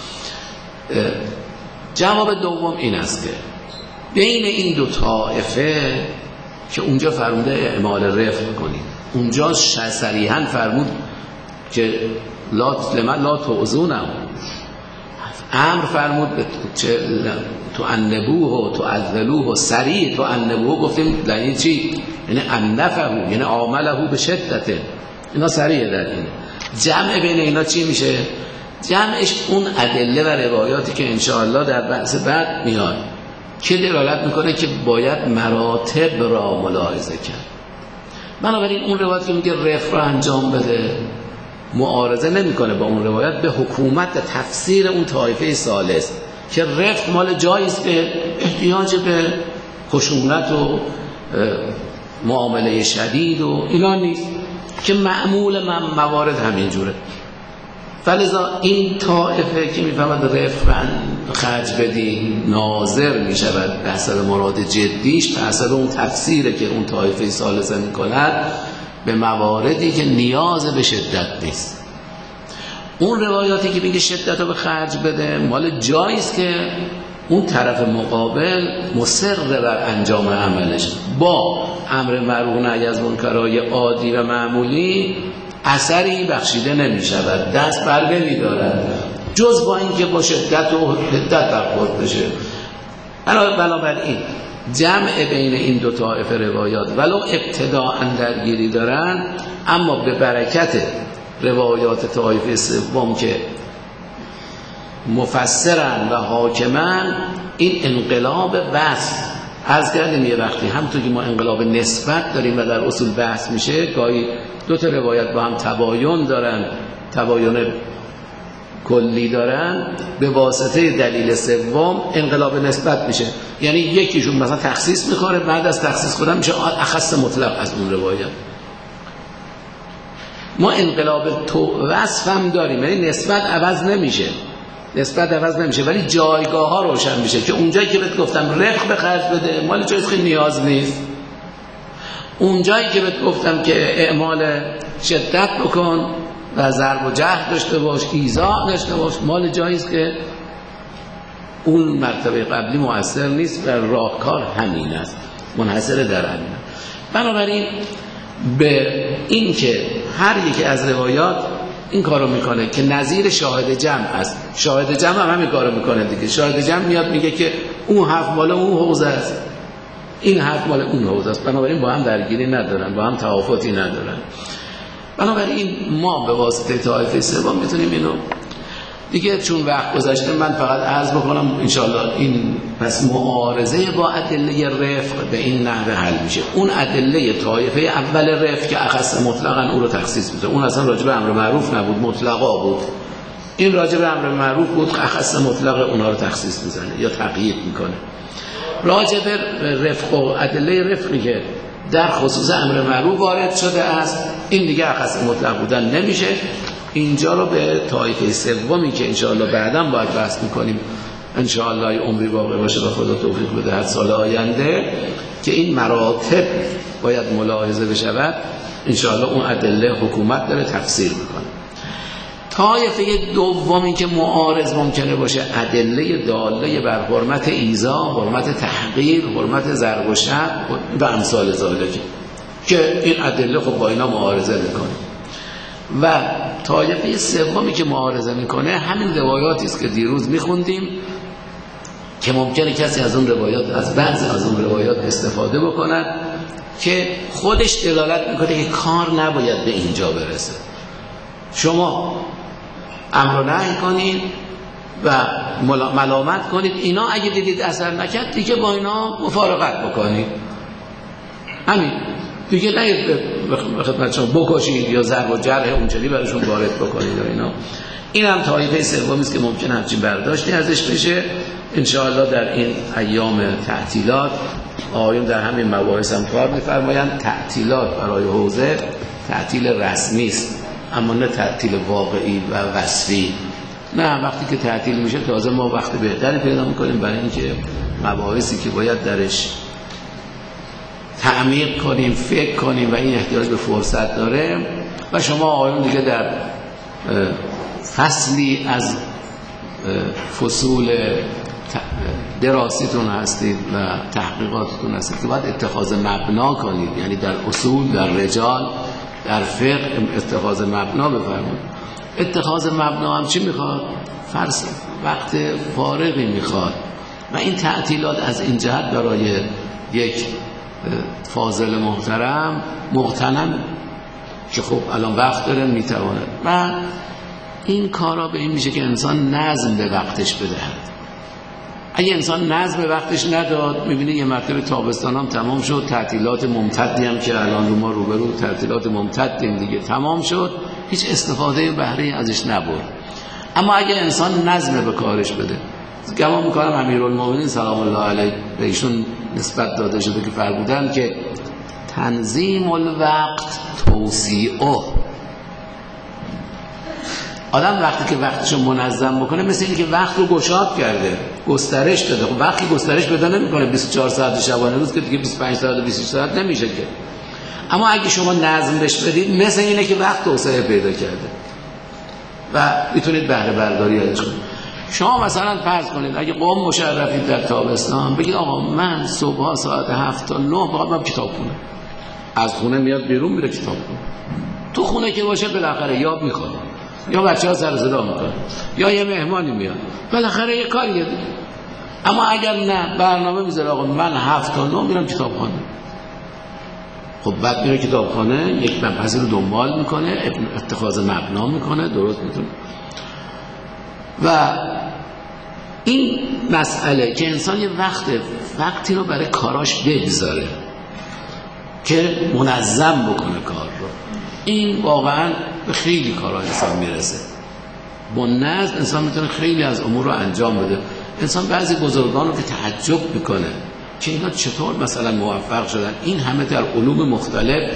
جواب دوم این است که بین این دو طائفه که اونجا فرموده اعمال رفع کنید، اونجا صریحاً فرمود که لا تعذونم، امر فرمود تو انبوه و تو عذلوه و سریع تو انبوه گفتیم یعنی چی؟ یعنی انفه، یعنی عامله به شدته. اینا سریعه در این جمع بین اینا چی میشه؟ جمعش اون ادله و روایاتی که انشاءالله در بحث بعد میاد که دلالت میکنه که باید مراتب را ملاحظه کرد. بنابراین اون روایت که میگه رفع را انجام بده معارضه نمیکنه با اون روایت به حکومت تفسیر اون طایفه ثالث که رفع مال جاییست به احتیاج به خشونت و معامله شدید و اینا نیست که معمول موارد همین جوره. فلذا این طائفه که میفهمد رفع خرج بدی ناظر میشود به اثر مراد جدیش، به اثر اون تفسیره که اون طائفه ثالثه میکند به مواردی که نیاز به شدت نیست. اون روایاتی که میگه شدت رو به خرج بده مال جاییست که اون طرف مقابل مصر بر انجام عملش با امر معروف و نهی از منکرهای عادی و معمولی اثری بخشیده نمیشود، دست بر نمی‌دارد جز با اینکه با شدت و حدت برخورد بشه. بنابراین جمع بین این دو طایفه روایات ولو ابتداء درگیری دارن، اما به برکت روایات طایفه سوم که مفسرن و حاکمن این انقلاب وصف از کردیم یه وقتی همونطور که ما انقلاب نسبت داریم و در اصول بحث میشه گاهی دو تا روایت با هم تباین دارن، تباین کلی دارن، به واسطه دلیل سوم انقلاب نسبت میشه. یعنی یکیشون مثلا تخصیص میخوره، بعد از تخصیص خودم میشه اخص مطلق از اون روایت. ما انقلاب تو وصف هم داریم، یعنی نسبت عوض نمیشه، نسبت عوض نمیشه ولی جایگاه ها روشن میشه که اونجایی که بهت گفتم رفع به خرج بده مال جایش خیلی نیاز نیست، اونجایی که بهت گفتم که اعمال شدت بکن و ضرب و جهد داشته باش، ایذا داشته باش، مال جاییست که اون مرتبه قبلی مؤثر نیست و راهکار همین است، منحصر در همین. بنابراین به این که هر یکی از روایات این کارو میکنه که نظیر شاهد جمع است، شاهد جمع هم همین کارو میکنه دیگه. شاهد جمع میاد میگه که اون حرف مال اون حوزه است، این حرف مال اون حوزه است، بنابراین با هم درگیری ندارن، با هم توافقی ندارن. بنابراین ما به واسطه طایفه سوم میتونیم اینو دیگه، چون وقت گذشته من فقط عرض بکنم انشاءالله این پس معارضه با ادله رفع به این نحوه حل میشه. اون ادله طایفه اول رفع که اخص مطلقاً اون رو تخصیص میده، اون اصلا راجع به امر معروف نبود، مطلقا بود، این راجع به امر معروف بود، اخص مطلق اونها رو تخصیص میزنه یا تقیید میکنه. راجع به رفع و ادله رفعی که در خصوص امر معروف وارد شده است این دیگه اخص مطلق بودن نمیشه. اینجا رو به طایفه سومی که انشاءالله بعداً باید بحث میکنیم، انشاءالله عمری باقی باشه و خدا توفیق بده سال آینده که این مراتب باید ملاحظه بشود، انشاءالله اون ادله حکومت داره تفسیر میکنه. طایفه دومی که معارض ممکنه باشه ادله داله بر حرمت ایذا، حرمت تحقیر، حرمت ضرب و شتم و امثال ذالک که این ادله خب با اینا معارضه میکنه. و طایفه سومی که معارضه میکنه همین روایاتی است که دیروز میخوندیم که ممکنه کسی از اون روایات، از بعضی از اون روایات استفاده بکند که خودش دلالت میکنه که کار نباید به اینجا برسه. شما امر و نهی کنید و ملامت کنید، اینا اگه دیدید اثر نکرد دیگه با اینا مفارقت بکنید. همین دیگه. نه به خدمتشون بکشید یا ضرب و جرح اونجوری براشون وارد بکنید و اینا. این هم طایفه سومی است که ممکن همچین برداشتی ازش بشه. ان شاء الله در این ایام تعطیلات آقایون در همین مباحث هم کار می‌فرمایند. تعطیلات برای حوزه تعطیل رسمی است، اما نه تعطیل واقعی و وصفی. نه، وقتی که تعطیل میشه تازه ما وقت بهتری پیدا میکنیم برای اینکه مباحثی که باید درش تعمیق کنیم، فکر کنیم و این احتیاج به فرصت داره. و شما آقایون دیگه در فصلی از فصول دراسیتون هستید و تحقیقاتتون هستید که باید اتخاذ مبنا کنید، یعنی در اصول، در رجال، در فقه اتخاذ مبنا بفرمایید. اتخاذ مبنا هم چی میخواد؟ وقت فارغی میخواد و این تعطیلات از این جهت برای یک فاضل محترم مغتنم که خب الان وقت داره میتواند و این کارا به این میشه که انسان نظم به وقتش بدهد. اگه انسان نظم به وقتش نداد، میبینی یه مرتبه تابستان هم تمام شد، تعطیلات ممتدی هم که الان رو ما روبرو تعطیلات ممتدیم دیگه تمام شد، هیچ استفاده بهره ازش نبرد. اما اگه انسان نظم به کارش بده، گمان میکنم امیرالمومنین سلام الله علیه به ایشون نسبت داده شده که فرمودن که تنظیم الوقت توسیعه. آدم وقتی که وقتشو منظم بکنه مثل اینکه وقت رو گشاد کرده، گسترش داده. خب وقتی گسترش پیدا نمیکنه 24 ساعت شبانه روز که دیگه 25 ساعت و 20 ساعت نمیشه که. اما اگه شما نظم بهش بدید مثل اینه که وقت توسعه پیدا کرده و میتونید بهره برداری ازش کنید. شما مثلا فرض کنید اگه قوم مشرفید در تابستان، بگید آقا من صبح ساعت 7 تا 9 میخوام کتاب کنم. از خونه میاد بیرون میره کتاب کنه. تو خونه که باشه بالاخره یاد میخواد، یا بچه‌ها سر صدا میکنن، یا یه مهمانی میاد، بالاخره یه کاریه. اما اگر نه برنامه میذاره آقا من 7 تا 9 میرم کتابخانه، خب بعد میره کتابخانه یک مبحثی رو دنبال میکنه، اتخاذ مبنا میکنه، درست میتونه. و این مسئله که انسان یه وقتی رو برای کاراش بگذاره که منظم بکنه کار رو، این واقعا به خیلی کارها انسان میرسه. با نظم انسان میتونه خیلی از امور رو انجام بده. انسان بعضی بزرگان رو که تعجب میکنه که اینا چطور مثلا موفق شدن، این همه در علوم مختلف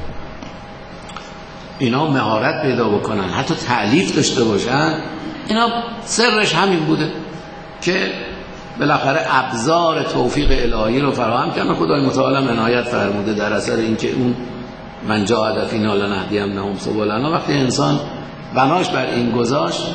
اینا مهارت پیدا بکنن، حتی تألیف داشته باشن. اینا سرش همین بوده که بالاخره ابزار توفیق الهی رو فراهم کردن. خدای متعال عنایت فرموده در اثر اینکه اون من جاهد فینا لنهدینهم سبلنا، وقتی انسان بناش بر این گذاشت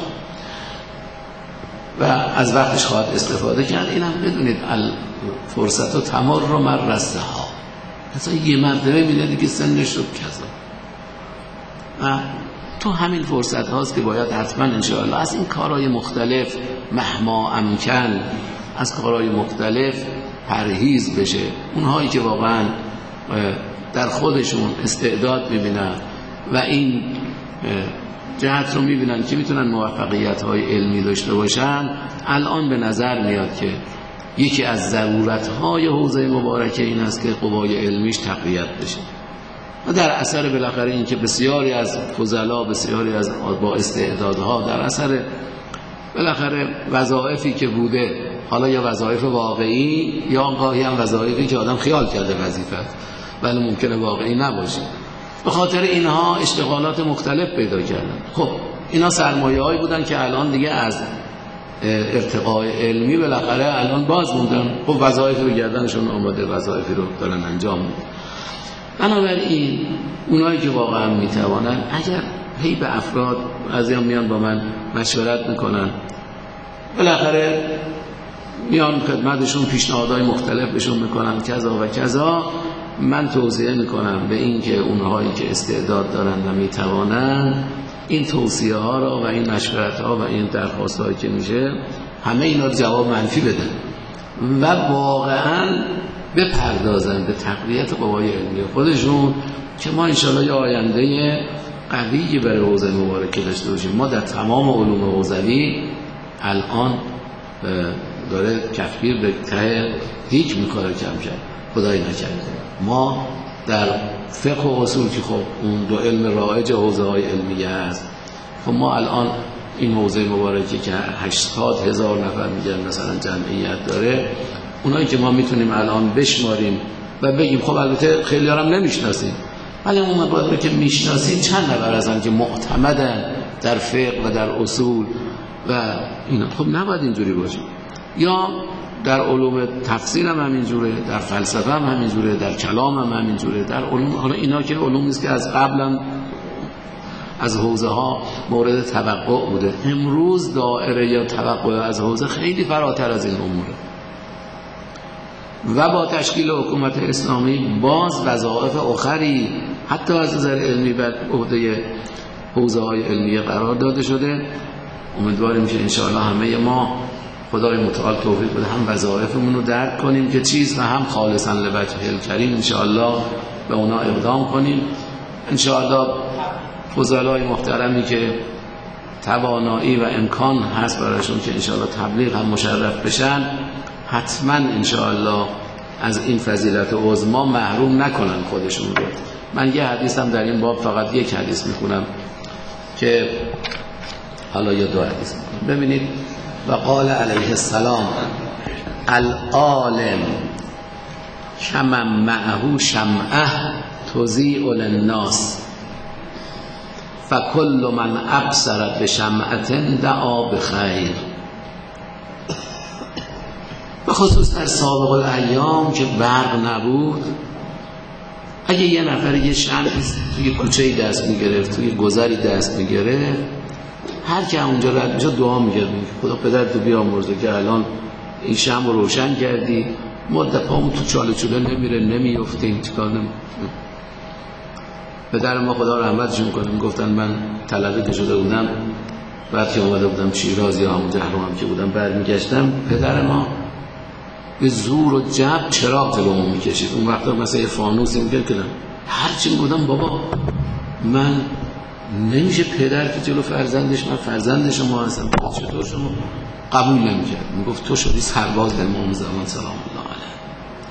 و از وقتش خواهد استفاده کرد. اینم بدونید فرصت و تمر رو مرسته ها، مثلا یه مرتبه میده دیگه سنش رو کذا. و تو همین فرصت هاست که باید حتما انشاءالله از این کارهای مختلف مهما امکن از کارهای مختلف پرهیز بشه. اونهایی که واقعا در خودشون استعداد میبینن و این جهت رو میبینن که میتونن موفقیت های علمی داشته باشن، الان به نظر میاد که یکی از ضرورت های حوزه مبارکه این است که قوای علمیش تقویت بشه و در اثر بالاخره این که بسیاری از فضلا، بسیاری از با استعدادها در اثر بالاخره وظایفی که بوده، حالا یا وظایف واقعی یا گاهی هم وظایفی که آدم خیال کرده وظیفه ولی ممکنه واقعی نباشه، به خاطر اینها اشتغالات مختلف پیدا کردن. خب اینا سرمایه‌هایی بودن که الان دیگه از ارتقای علمی بالاخره الان باز موندن. خب وظایف رو گردنشون آماده، وظایفی رو دارن انجام میدن. بنابراین اونایی که واقعا میتوانن، اگر هی به افراد بعضی‌ها میان با من مشورت میکنن، بالاخره میان خدمتشون پیشنهادهای مختلف بهشون میکنن کذا و کذا، من توصیه میکنم به این که اونهایی که استعداد دارن و میتوانن این توصیه ها را و این مشورت ها و این درخواست هایی که میشه همه اینا رو جواب منفی بدن و واقعا بپردازن به تقویت قوای علمی خودشون که ما انشاءالله یه آینده قوی برای حوزه مبارکه داشته باشیم. ما در تمام علوم حوزوی الان داره کفگیر به ته هیچ میکاره کم کرد، خدای نکرده. ما در فقه و اصول که خب اون دو علم رایج حوزه های علمیه است. خب ما الان این حوزه مبارکی که 80,000 نفر میگن مثلا جمعیت داره، اونایی که ما میتونیم الان بشماریم و بگیم، خب البته خیلی هم نمیشناسیم، ولی اون مقداری که میشناسیم چند نفر هستن که معتمدن در فقه و در اصول و اینا. خب نباید اینجوری باشه. یا در علوم تفسیر هم همینجوره، در فلسفه هم همینجوره، در کلام هم همینجوره، در علوم، حالا اینا که علوم نیست که از قبلا از حوزه ها مورد توقع بوده. امروز دائره یا توقع از حوزه خیلی فراتر از این اموره و با تشکیل حکومت اسلامی باز وظایف اخری حتی از نظر علمی بر عهده حوزه های علمی قرار داده شده. امیدواریم که انشاءالله همه ما خدای متعال توفیق بده هم وظایفمون رو درک کنیم که چیز و هم خالصا لوجه الکریم انشاءالله به اونا اقدام کنیم. انشاءالله فضلای محترمی که توانایی و امکان هست برایشون که انشاءالله تبلیغ هم مشرف بشن، حتما انشاءالله از این فضیلت عظما محروم نکنن خودشون رو. من یه حدیث هم در این باب، فقط یک حدیث میخونم که حالا یا دو حدیث میخونم. ببینید، و قال علیه السلام العالم کمن معه شمعه تضیء للناس فکل من ابصر بشمعة دعا بخیر. به خصوص در سابق الایام که برق نبود، اگه یه نفر یه شمعی توی کوچه‌ای دست میگرفت، توی گذری دست میگرفت، هر که اونجا رد میشه دعا میگرد، خدا پدرتو بیامرزه که الان این شمع رو روشن کردی، مدت پامون تو چاله چوله نمیره، نمیفتیم، چیکار نمیکنیم. پدر ما خدا رحمتشون کنه میگفتن، من طلبه که شده بودم، بعد که اومده بودم شیراز یا همون جهرم هم که بودم برمیگشتم، پدر ما به زور و جب چراغ جلومون میکشید. اون وقتا مثلا یه فانوسی میکردن، هرچی میگفتم بابا من نمیشه پدر که جلو فرزندش، من فرزند شما هستم، چطور شما قبول نمیکرد؟ میگفت تو شدی سرباز امام زمان سلام الله علیه،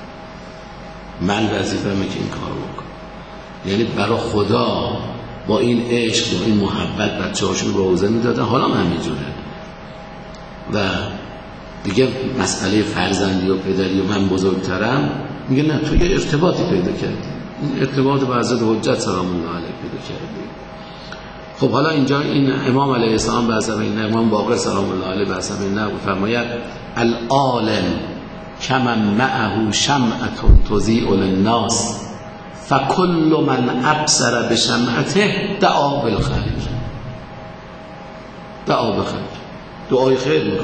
من وظیفه‌مه که این کارو بکنم. یعنی برای خدا با این عشق، با این محبت بچه‌هاشون روزه میدادن. حالا من همینجوره و دیگه مسئله فرزندی و پدری و من بزرگترم، میگه نه تو یه ارتباطی پیدا کردی، این ارتباط با حضرت حجت سلام الله علیه پیدا کردی. خب حالا اینجا این امام علیه السلام به حسب این امام باقر سلام الله علیه به حسب این نقل فرماید العالم کمن معه شمعة تضیء للناس فکل من ابصر بشمعته دعا بالخیر. دعا بخیر، دعای خیر میکنه.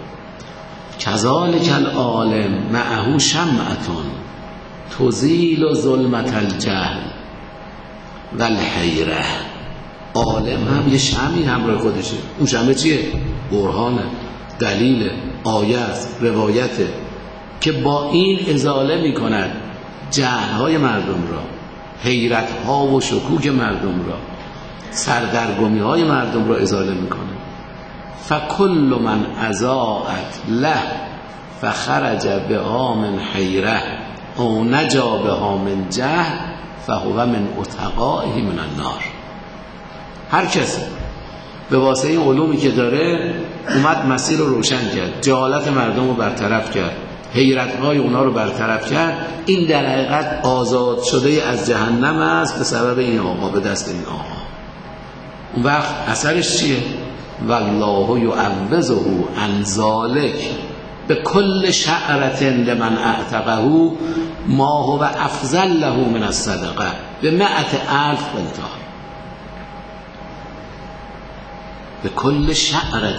کذالک العالم معه شمعة تزیل ظلمة الجهل و الحیره. عالم هم یه شمعی همراه خودشه. اون شمع چیه؟ برهانه، دلیل، آیت، روایته که با این ازاله میکند جهل‌های مردم را، حیرت‌ها و شکوک مردم را، سردرگمی‌های مردم را ازاله میکنه. فکل من اضاءت له فخرج بها من حیره او نجا بها من جهل فهو من اتقائه من النار. هر کسی به واسطه این علومی که داره اومد مسیر رو روشن کرد، جهالت مردم رو برطرف کرد، حیرت‌های اونا رو برطرف کرد، این در حقیقت آزاد شده از جهنم است به سبب این آقا، به دست این آقا. اون وقت اثرش چیه؟ والله یعوضه عن ذلک بكل شعرة لمن اعتقه ما هو افضل له من الصدقه ب100,000 بنتار. بكل شعرة.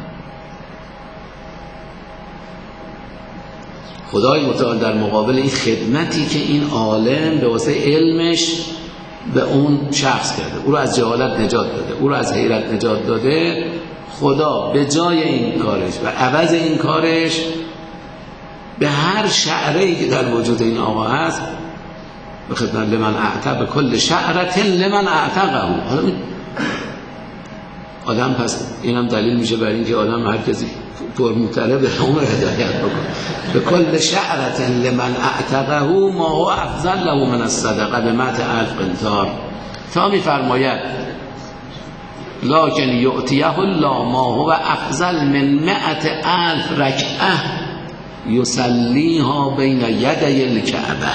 خدای متعال در مقابل این خدمتی که این عالم به واسه علمش به اون شخص کرده، او رو از جهالت نجات داده، او رو از حیرت نجات داده، خدا به جای این کارش و عوض این کارش به هر شعره‌ای که در وجود این آقا هست به خدمت لمن اعتق کل شعرة لمن اعتقه. آدم پس اینم دلیل میشه بر این که آدم هر کسی پرمطلب اون هدایت بکن. به کل شعرت لمن اعتقه ما هو افضل له من الصدقه به مت 1000 قنطار. تا میفرماید لکن یعطیه الله ما هو افضل من 100,000 رکعه یصلیها بین یدی الکعبه.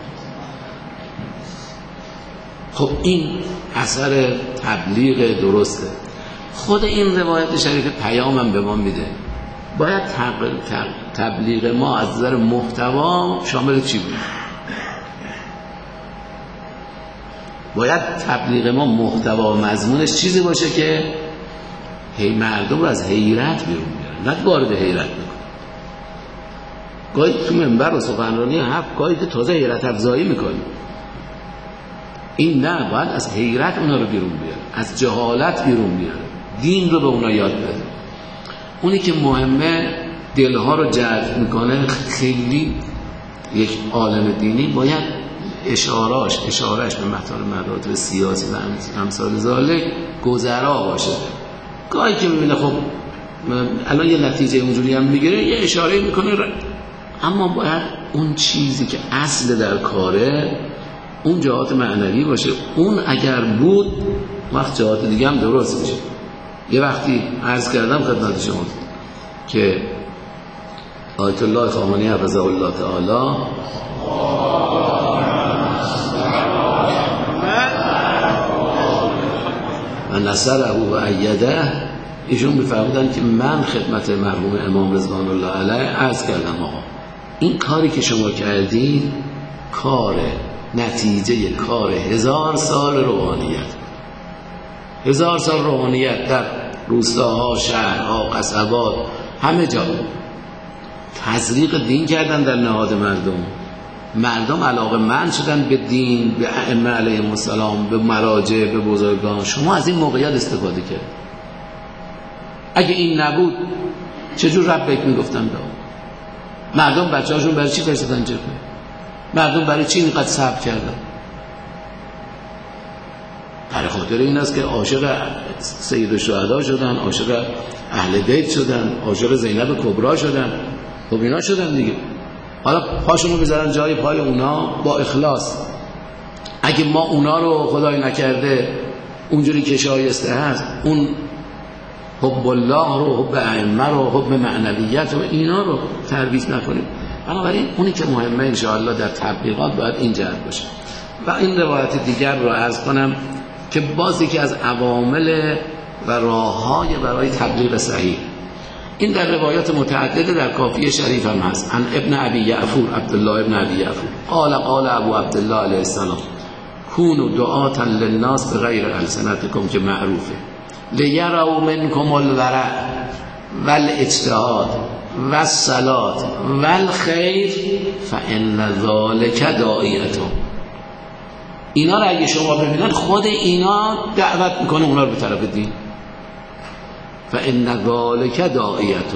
خب این اثر تبلیغ درسته. خود این روایت شریف پیامم به ما میده. باید تبلیغ ما از نظر محتوا شامل چی بود؟ باید تبلیغ ما محتوا و مضمونش چیزی باشه که مردم رو از حیرت بیرون بیاره، نه وارد حیرت بکنه. گاهی تو منبر و سخنرانی گاهی تازه حیرت افزایی میکنه. این نه، باید از حیرت اونا رو بیرون بیاره، از جهالت بیرون بیاره، دین رو به اونا یاد بده. اونی که مهمه دلها رو جذب میکنه، خیلی یک عالم دینی باید اشارهش به مطالب مراتب سیاسی و امثال ذالک گذرا باشه. گاهی که میبینه خب الان یه نتیجه اونجوری هم میگیره، یه اشاره میکنه، اما باید اون چیزی که اصل در کاره اون جهات معنوی باشه. اون اگر بود وقت جهات دیگه هم درست میشه. یه وقتی عرض کردم خدمت شما که آیت الله خامنه‌ای حفظه الله تعالی و نصره و ایده، ایشون می‌فرمودن که من خدمت مرحوم امام رضوان الله علیه عرض کردم آقا این کاری که شما کردید نتیجه کار 1000 سال روحانیت، 1000 سال روحانیت در روستاها، شهرها، قصبات، همه جا تزریق دین کردن در نهاد مردم علاقه‌مند شدن به دین، به ائمه علیهم السلام، به مراجع، به بزرگان. شما از این موقعیت استفاده کرد. اگه این نبود چجور ربک میگفتن به مردم؟ بچه‌هاشون برای چی فرستادن جبهه؟ مردم برای چی اینقدر صبر کردن؟ برای خاطر این است که عاشق سید الشهدا شدن، عاشق اهل بیت شدن، عاشق زینب کبرا شدن. خب اینا شدن دیگه. حالا پاشونو بذارن جای پای اونا با اخلاص. اگه ما اونا رو خدای نکرده اونجوری که شایسته هست، اون حب الله رو، حب ائمه رو، حب معنویت رو، اینا رو ترویج نکنیم، بنابراین اونی که مهمه انشاءالله در تبلیغات باید این جهت باشه. و این روایت دیگر رو عرض کنم که بازی که از عوامل و راه‌های برای تبلیغ صحیح، این در روایات متعدده در کافیه شریف هم هست. عن ابن ابی یعفور، عبدالله ابن ابی یعفور قال ابو عبدالله علیه السلام کونوا دعاة للناس بغیر السنتکم، که معروفه، لیروا منکم الورع والاجتهاد والصلاة والخیر فان ذلک داعیته. اینا رو اگه شما ببینید خود اینا دعوت میکنه اونا رو به طرف دین. فان ذلک داعیته.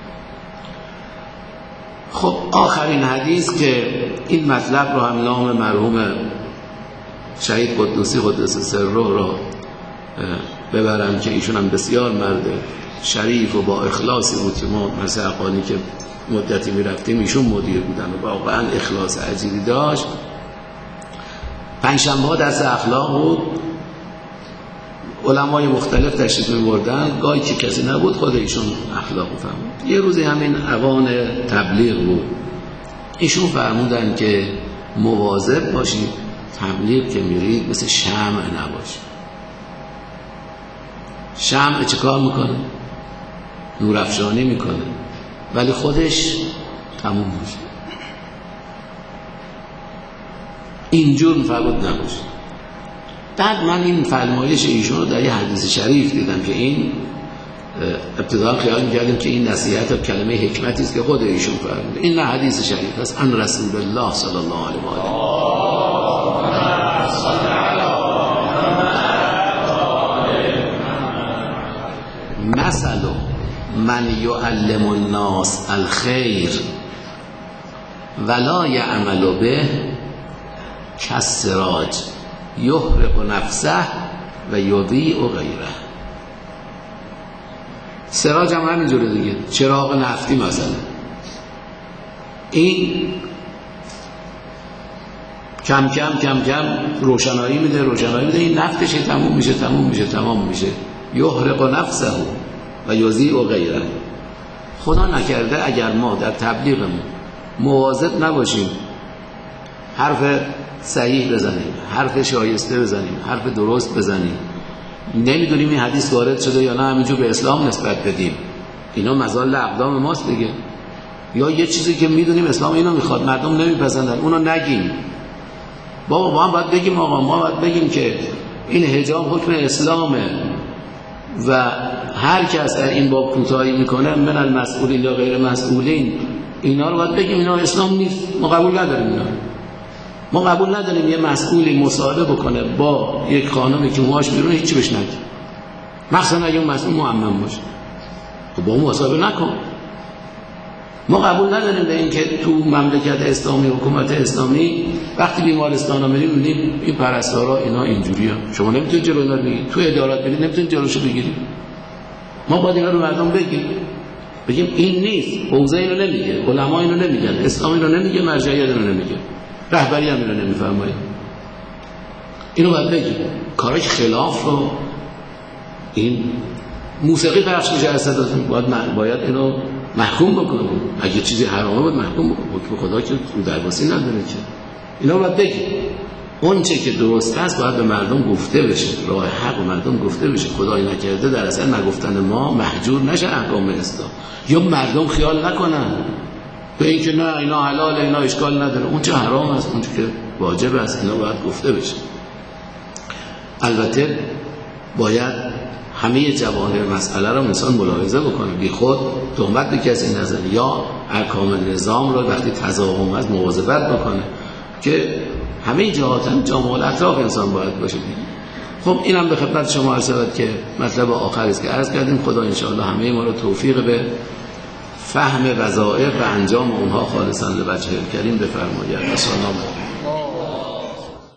خب آخرین حدیث که این مطلب رو هم نام مرحوم شهید قدوسی قدس سره رو ببرم که ایشون هم بسیار مرد شریف و با اخلاصی بود که ما مثل اقانی که مدتی میرفتیم ایشون مدیر بودن و واقعا اخلاص عجیبی داشت. پنجشنبه ها درس اخلاق بود، علمای مختلف تشریف می‌بردن، گاهی که کسی نبود خود ایشون اخلاق فهمید. یه روزی همین اوان تبلیغ بود، ایشون فرمودن که مواظب باشید تبلیغ که میرید مثل شمع نباشید. شمع چه کار میکنه؟ نورافشانی میکنه ولی خودش تموم میشه. اینجور فرمود نباشید. بعد من این فرمایش ایشون رو در یه حدیث شریف دیدم که این ابتدا خیال می‌کردم که این نصیحت و کلمه حکمتی است که خود ایشون فرمود. این نه حدیث شریف است، ان رسول الله صلی الله علیه و آله مثل من یعلم الناس الخیر ولا یعمل به کالسراج یحرق نفسه و یضیع غیره. سراج هم همینجوره دیگه، چراغ نفتی مثلا، این کم کم روشنایی میده، این نفتش تمام میشه یحرق نفسه و یضیع غیره. خدا نکرده اگر ما در تبلیغمون مواظب نباشیم، حرف صحیح بزنیم، حرف شایسته بزنیم، حرف درست بزنیم، نمیدونیم این حدیث وارد شده یا نه، همینجور به اسلام نسبت بدیم، اینا مزال اقدام ماست دیگه. یا یه چیزی که میدونیم اسلام اینو میخواد مردم نمیپسندن، اونو نگیم. بابا ما هم باید بگیم، آقا ما باید بگیم که این حجاب حکم اسلامه و هر کس در این باب کوتاهی میکنه من المسئولین یا غیر مسئولین، اینا رو باید بگیم اینا اسلام نیست، ما قبول نداریم اینا. ما قبول نداریم یه مسئولی مصاحبه بکنه با یک خانمی که موهاش بیرون هیچی بهش نگه، مثلا اگه اون مسئول معمم باشه، خب با اون مصاحبه نکن. ما قبول نداریم به این که تو مملکت اسلامی، حکومت اسلامی، وقتی بیمارستانا میریم میبینیم این پرستارا اینا اینجوریه، شما نمیتونید جلوی اینا رو بگیرید، تو ادارات برید نمیتونید جلوشو بگیرید. ما باید اینا رو مردم بگیم این نیست، حوزه اینو نمیگه، علما اینو نمیگن، اسلام اینو نمیگه، مرجعیت اینو نمیگه، رهبری هم اینو نمیفهمه. اینو باید بگیم. کارش خلاف رو این موسیقی پخش میشه از صداتون، باید اینو محکوم بکنیم. اگه چیزی حرامه باید محکوم بکنیم، حکم خدا که رو درواسی نداره که. اینا باید بگیم. اون چه که درست است باید به مردم گفته بشه، راه حق به مردم گفته بشه. خدای نکرده در اصل نگفتن ما محجور نشه احکام اسلام، یا مردم خیال نکنن به این که نه اینا حلاله، اینا اشکال نداره، اون چه حرام است، اون چه که واجب است، اینا باید گفته بشه. البته باید همه جوانب مسئله رو انسان ملاحظه بکنه، بی خود تهمت به کسی نزنه، یا ارکان نظام رو وقتی تضاهم است مواظبت بکنه که همه جهات جامع الاطراف انسان باید باشه. خب اینم به خدمت شما عرض شود که مطلب آخری است که عرض کردیم. خدا ان شاء الله همه ما رو توفیق به فهم وظایف و انجام اونها خالصا لوجه الکریم بفرماید.